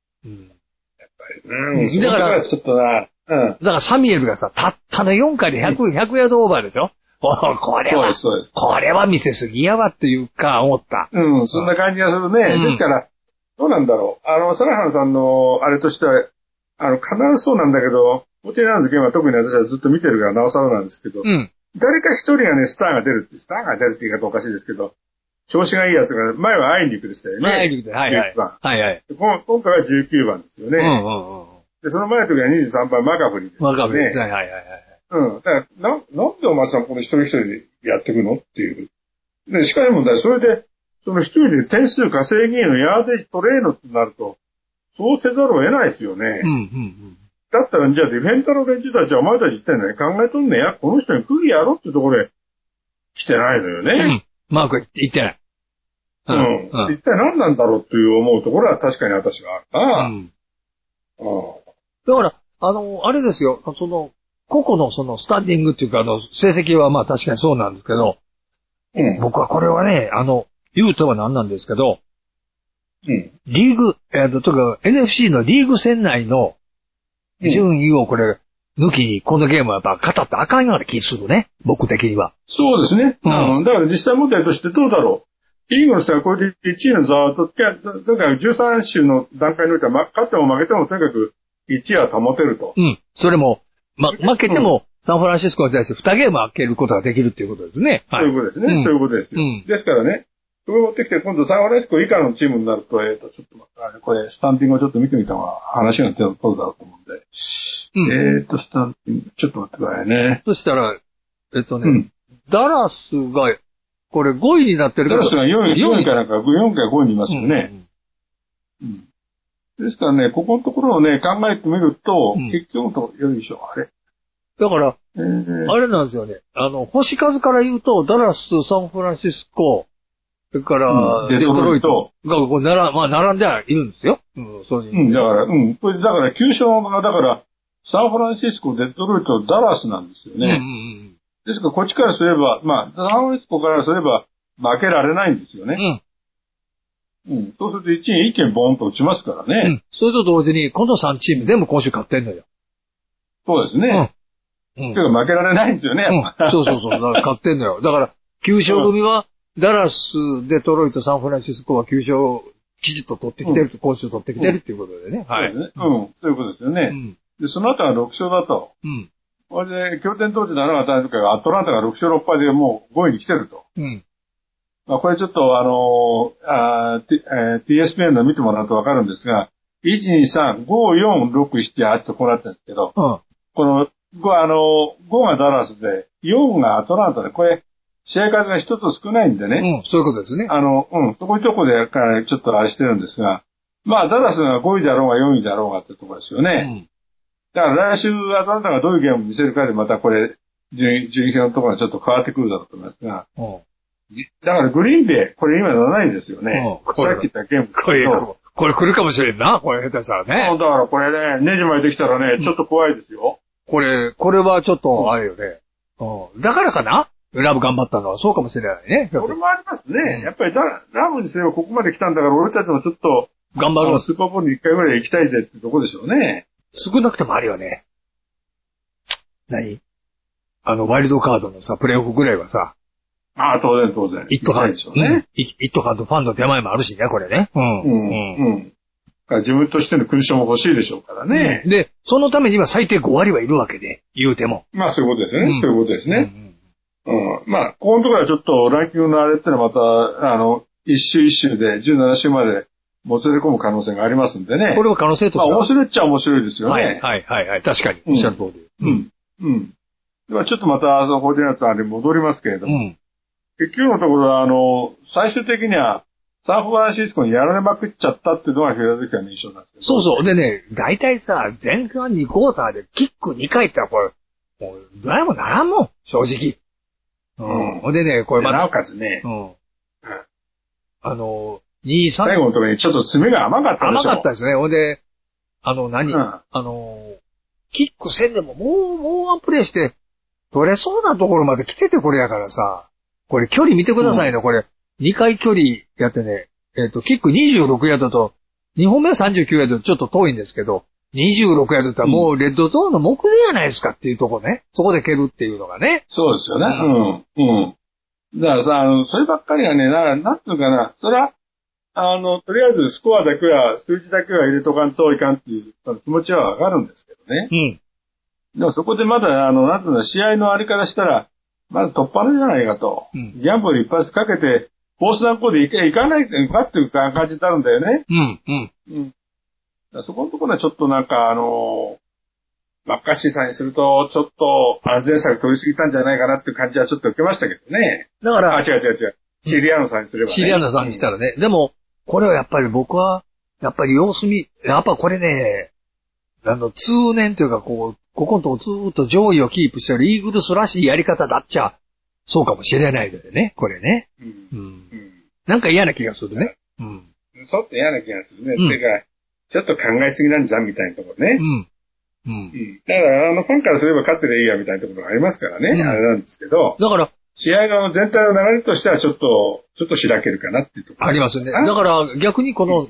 だから、ちょっとな、 だからサミュエルがさ、たったの4回で100ヤードオーバーでしょ。これは見せすぎやわっていうか、思った。 そんな感じがするね。ですから、どうなんだろう。サラハンさんの、あれとしては、必ずそうなんだけど、モテナーズゲームは特に私はずっと見てるからなおさらなんですけど、誰か一人がね、スターが出るって言い方おかしいですけど、調子がいいやつが、前はアイニックでしたよね。 アイニックで、はいはい。今回は19番ですよね。で、その前の時は23番マカフリーですよね。 マカフリーです。はい。 だから、なんでお前さんこの一人一人でやっていくのっていう。で、しかし問題、それで、その一人で点数稼ぎのヤーデージトレードってなると、そうせざるを得ないですよね。だったら、じゃあディフェンダーの連中たちはお前たち一体何考えとんねや、この人に釘やろってところで来てないのよね。 マーク言ってない。 一体何なんだろうっていう思うところは確かに私はあるな。 だから、あれですよ、個々のそのスタンディングっていうか、成績はまあ確かにそうなんですけど、僕はこれはね、言うとは何なんですけど、リーグ、とか NFC のリーグ戦内の順位をこれ、抜きにこのゲームはやっぱ語ってあかんような気するね、僕的には。 そうですね。だから実際問題としてどうだろう。イーグルスはこれで1位の座を取って、だから13週の段階においては、勝っても負けてもとにかく1位は保てると。 それも、負けても、サンフランシスコに対して2ゲーム開けることができるっていうことですね。 そういうことですね。そういうことです。ですからね、それを持ってきて、今度サンフランシスコ以下のチームになると、ちょっと待って、これ、スタンディングをちょっと見てみた方が話が取るだろうと思うんで。スタンディング、ちょっと待ってくださいね。 そしたら、ダラスが、これ5位になってるダラスが4位かなんか、4か5位にいますよね。ですからね、ここのところをね、考えてみると、結局と、よいしょ、あれ。 だから、あれなんですよね。星数から言うと、ダラス、サンフランシスコ、それから、デトロイトが、並んではいるんですよ。そういう。 だから、これ、だから、9勝が、だから、サンフランシスコ、デトロイト、ダラスなんですよね。ですから、こっちからすれば、サンフランシスコからすれば、負けられないんですよね。そうすると一件ボーンと落ちますからね。 それと同時に、この3チーム全部今週勝ってんのよ。 そうですね。けど負けられないんですよね。 そう。だから勝ってんのよ。だから、9勝組は、ダラス、デトロイト、サンフランシスコは9勝きちっと取ってきてる、今週取ってきてるっていうことでね。 そうですね。そういうことですよね。で、その後は6勝だと。これで、拠点当時の7ががアトランタが6勝6敗でもう5位に来てると。これちょっとTSPN の見てもらうとわかるんですが、1、2、3、5、4、6、7、8とこうなってるんですけど、この、5がダラスで、4がアトランタで、これ、試合数が一つ少ないんでね。 そういうことですね。 そこにとこでちょっとあれしてるんですが、ダラスが5位だろうが4位だろうがってところですよね。だから来週アトランタがどういうゲームを見せるかでまたこれ、 順位表のところがちょっと変わってくるだろうと思いますが、だからグリーンベイ、これ今7位ですよね。さっき言ったゲーム。 これ来るかもしれんな、これ下手したらね。 だからこれね、ネジまでできたらね、ちょっと怖いですよ。 これはちょっと、あれよね。だからかなラブ頑張ったのはそうかもしれないね。 これもありますね。やっぱりラブにすればここまで来たんだから俺たちもちょっと、 頑張ろう。 スーパーボールに1回ぐらい行きたいぜってとこでしょうね。 少なくてもあるよね。何ワイルドカードのさ、プレイオフぐらいはさ。 当然。 一斗缶でしょうね。 一斗缶とファンの手前もあるしね、これね。 自分としての勲章も欲しいでしょうからね。 で、そのためには最低5割はいるわけで、言うても。 そういうことですね。そういうことですね。ここのところはちょっとランキングのあれってのはまた、一周一周で17周までもつれ込む可能性がありますんでね。 これは可能性としては。 面白いっちゃ面白いですよね。 はい。確かに。おっしゃる通り。 ではちょっとまた、コーディネーターに戻りますけれども。結局のところは、最終的には、サンフランシスコにやられまくっちゃったっていうのがフィラデルフィアの印象なんですけど。 そう。でね、大体さ、前半2クォーターでキック2回ってこれ、もう、どうもならんもん、正直。でね、これなおかつね、 2、3。 最後のところにちょっと爪が甘かったでしょ。 甘かったですね。ほんで、キックせんでももうワンプレイして、取れそうなところまで来ててこれやからさ、これ距離見てくださいね、これ。2回距離やってね、キック26ヤードと、2本目は39ヤードちょっと遠いんですけど、26ヤードってもうレッドゾーンの目前やないですかっていうとこね。そこで蹴るっていうのがね。 そうですよね。だからさ、そればっかりはね、なんていうかな、それは、とりあえずスコアだけは、数字だけは入れとかんといかんっていう気持ちはわかるんですけどね。でもそこでまだ、なんていうの、試合のあれからしたら、まだ突破なんじゃないかと。ギャンブル一発かけて、フォースダウンコーでいかないかっていう感じになるんだよね。そこのところはちょっとなんか、マッカッシーさんにすると、ちょっと安全策取りすぎたんじゃないかなっていう感じはちょっと受けましたけどね。 だから。 違う。シリアーノさんにすればね。 シリアーノさんにしたらね。でも、これはやっぱり僕は、やっぱり様子見、やっぱこれね、通年というかここのとこずーっと上位をキープしてるイーグルスらしいやり方だっちゃ、そうかもしれないのでね、これね。なんか嫌な気がするね。 ちょっと嫌な気がするね。てか、ちょっと考えすぎなんじゃんみたいなところね。だから、ファンからすれば勝ってりゃいいやみたいなところがありますからね。あれなんですけど。 だから、 試合の全体の流れとしてはちょっとしらけるかなっていうところ。 ありますね。だから逆にこの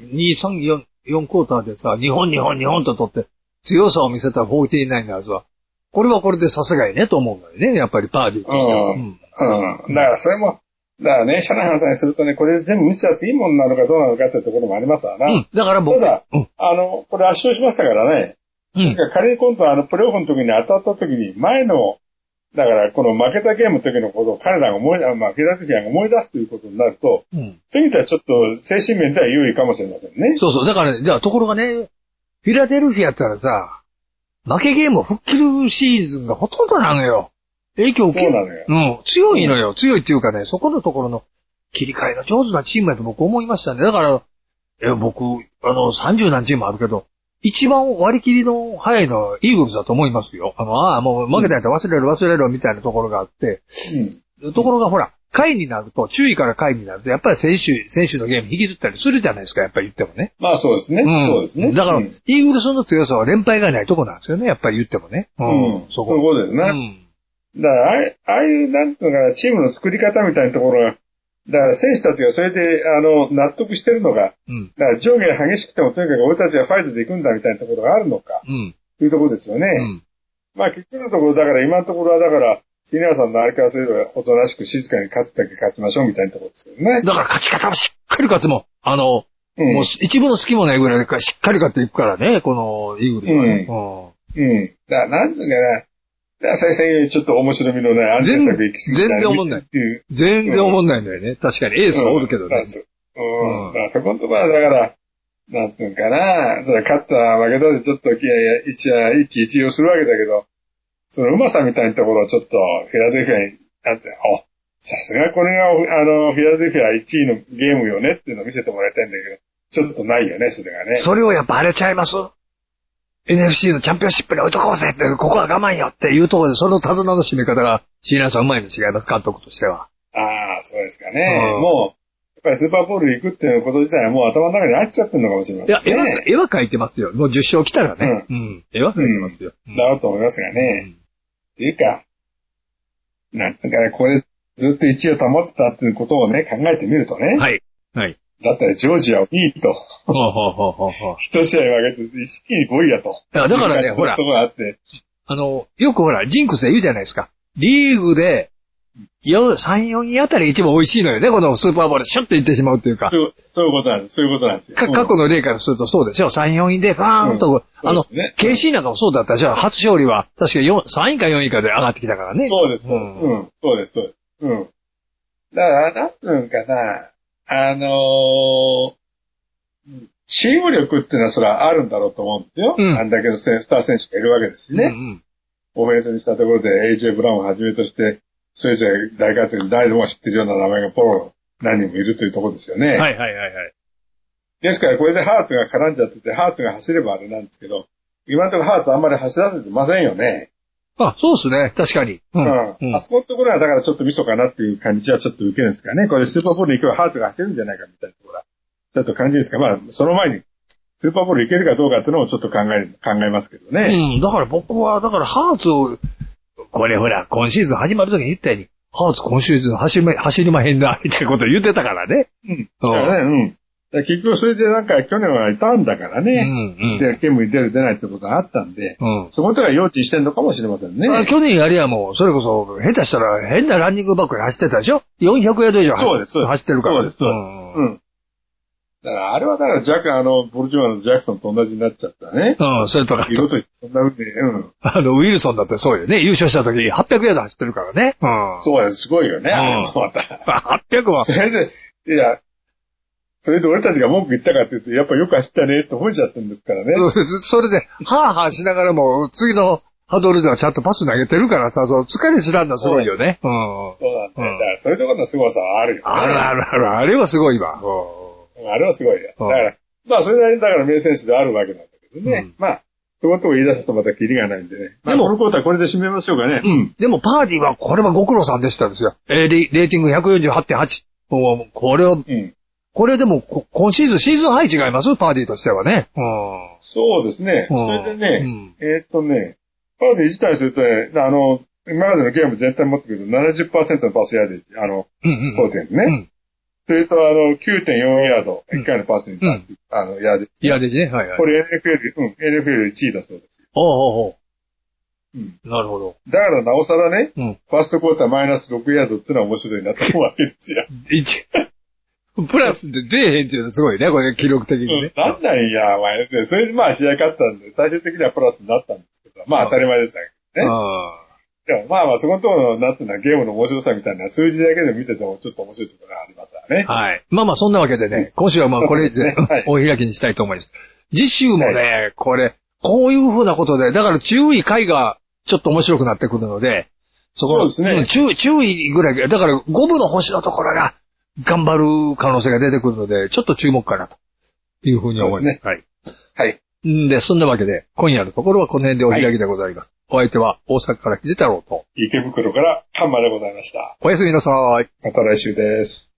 2、3、4クォーターでさ、日本と取って強さを見せた49ナーズは、これはこれでさすがいねと思うのよね。やっぱりパーティーとしては。だからそれも、だからね、シャナハンさんにするとね、これ全部見せちゃっていいもんなのかどうなのかっていうところもありますわな。 だから僕。 ただ、これ圧勝しましたからね。仮に今度プレイオフの時に当たった時に前の、だからこの負けたゲームの時のことを彼らがフィラデルフィアが思い出すということになると、そういう意味ではちょっと精神面では有利かもしれませんね。 そう。だからね、じゃあところがね、フィラデルフィアって言ったらさ、負けゲームを吹っ切るシーズンがほとんどなのよ。影響受ける。そうなのよ。強いのよ。強いっていうかね、そこのところの切り替えが上手なチームやと僕思いましたね。だから、僕、30何チームあるけど、一番割り切りの早いのはイーグルスだと思いますよ。もう負けたやつ忘れろみたいなところがあって、ところがほら、下位になると、注意から下位になると、やっぱり選手のゲーム引きずったりするじゃないですか、やっぱり言ってもね。 そうですね。そうですね。 だから、イーグルスの強さは連敗がないとこなんですよね、やっぱり言ってもね。 そういうことですね。だから、ああいう、なんていうのかな、チームの作り方みたいなところが、だから選手たちがそれで、納得してるのが、だから上下が激しくてもとにかく俺たちはファイトで行くんだみたいなところがあるのか、というところですよね。結局のところ、だから今のところは、だから、シニアさんのあれからすれば、おとなしく静かに勝つだけ勝ちましょうみたいなところですけどね。だから勝ち方はしっかり勝つもん。もう一部の隙もないぐらいでしっかり勝っていくからね、このイーグルはね。 だからなんていうかな、だから最初にちょっと面白みのない安全策で行き過ぎた全然思んない。全然思んないんだよね。確かにエースはおるけどね。 だからそこのところは、だから、なんていうかな、それ勝った負けたでちょっと一喜一憂するわけだけど、そのうまさみたいなところをちょっとフィラデルフィアにあって、さすがこれがフィラデルフィア1位のゲームよねっていうのを見せてもらいたいんだけど、ちょっとないよね、それがね。 それをやっぱ荒れちゃいます NFC のチャンピオンシップに置いとこうぜって、ここは我慢よっていうところで、その手綱の締め方が、シーナさんうまいの違います、監督としては。 ああ、そうですかね。もう、やっぱりスーパーボール行くっていうこと自体はもう頭の中に入っちゃってるのかもしれませんね。 いや、絵は描いてますよ。もう10勝来たらね。絵は描いてますよ。 だろうと思いますがね。っていうか、なんかね、これずっと1位を保ってたっていうことをね、考えてみるとね。 はい。はい。 だったらジョージアを2位と。一試合負けて一気に5位だと。 だからね、ほら。よくほら、ジンクスで言うじゃないですか。リーグで、3、4位あたり一番美味しいのよね、このスーパーボール、シュッといってしまうというか。 そういうことなんです。そういうことなんですよ。 過去の例からするとそうでしょ。3、4位で、ファーンと、KC なんかもそうだったじゃあ、初勝利は、確か3位か4位かで上がってきたからね。 そうです。そうです、そうです。だから、なんていうのかな、チーム力っていうのはそれはあるんだろうと思うんですよ。あんだけのスター選手がいるわけですしね。オフェンスにしたところで AJ ブラウンをはじめとして、それぞれ大活躍、誰でも知ってるような名前がポロ何人もいるというところですよね。 はい。 ですからこれでハーツが絡んじゃってて、ハーツが走ればあれなんですけど、今のところハーツあんまり走らせてませんよね。 あ、そうですね。確かに。 あそこのところはだからちょっとミソかなっていう感じはちょっと受けるんですかね。これスーパーボールに行けばハーツが走るんじゃないかみたいなところは、ちょっと感じですか。まあ、その前に、スーパーボール行けるかどうかっていうのをちょっと考えますけどね。 だから僕は、ハーツを、これほら、今シーズン始まるときに言ったように、ハーツ今シーズン走りまへんな、みたいなこと言ってたからね。 結局それでなんか去年はいたんだからね。で、ゲームに出ないってことがあったんで、そこのところは用心してんのかもしれませんね。 去年やりゃもう、それこそ、下手したら変なランニングバックに走ってたでしょ ?400 ヤード以上走ってるから。 そうです。だから、あれはだからボルジュマのジャクソンと同じになっちゃったね。 それとか。 色とそんな風に、 ウィルソンだってそうよね。優勝した時に800ヤード走ってるからね。 そうです。すごいよね。また。 800は。 それで俺たちが文句言ったかって言うと、やっぱよく走ったねって褒めちゃってるんですからね。 それで、はぁしながらも、次のハドルではちゃんとパス投げてるからさ、疲れ知らんのすごいよね。 そうなんだよ。だから、そういうところの凄さはあるよね。 あれはすごいわ。 あれはすごいよ。だから、まあ、それなりにだから名選手であるわけなんだけどね。まあ、そこのとこ言い出すとまたキリがないんでね。でも、このコーターこれで締めましょうかね。 でも、パーティーは、これはご苦労さんでしたんですよ。レーティング 148.8。これは、これでも、今シーズンハイ違いますパーティーとしてはね。 そうですね。それでね、パーティー自体するとね、今までのゲーム全体持ってくると 70% のパスヤーデージ、当店ね。それと9.4 ヤード、1回のパスに対して、ヤーデージ。 ヤーデージね、はい。 これ NFL 1位だそうですよ。 なるほど。 だからなおさらね、ファーストクォーターマイナス6ヤードっていうのは面白いなと思うわけですよ。 プラスで出えへんっていうのはすごいね、これ記録的にね。 なんなんや、お前。それでまあ試合勝ったんで、最終的にはプラスになったんですけど、まあ当たり前でしたけどね。でもまあそこのところの、なんていうのはゲームの面白さみたいな数字だけで見ててもちょっと面白いところがありますからね。 はい。まあそんなわけでね、今週はまあこれでお開きにしたいと思います。次週もね、こういう風なことで、だから注意回がちょっと面白くなってくるので、 そうですね。 注意ぐらい、だから5分の星のところが頑張る可能性が出てくるので、ちょっと注目かなというふうに思います。はい。 はい。 で、そんなわけで、今夜のところはこの辺でお開きでございます。お相手は大阪から秀太郎と池袋からカンマでございました。 おやすみなさい。 また来週です。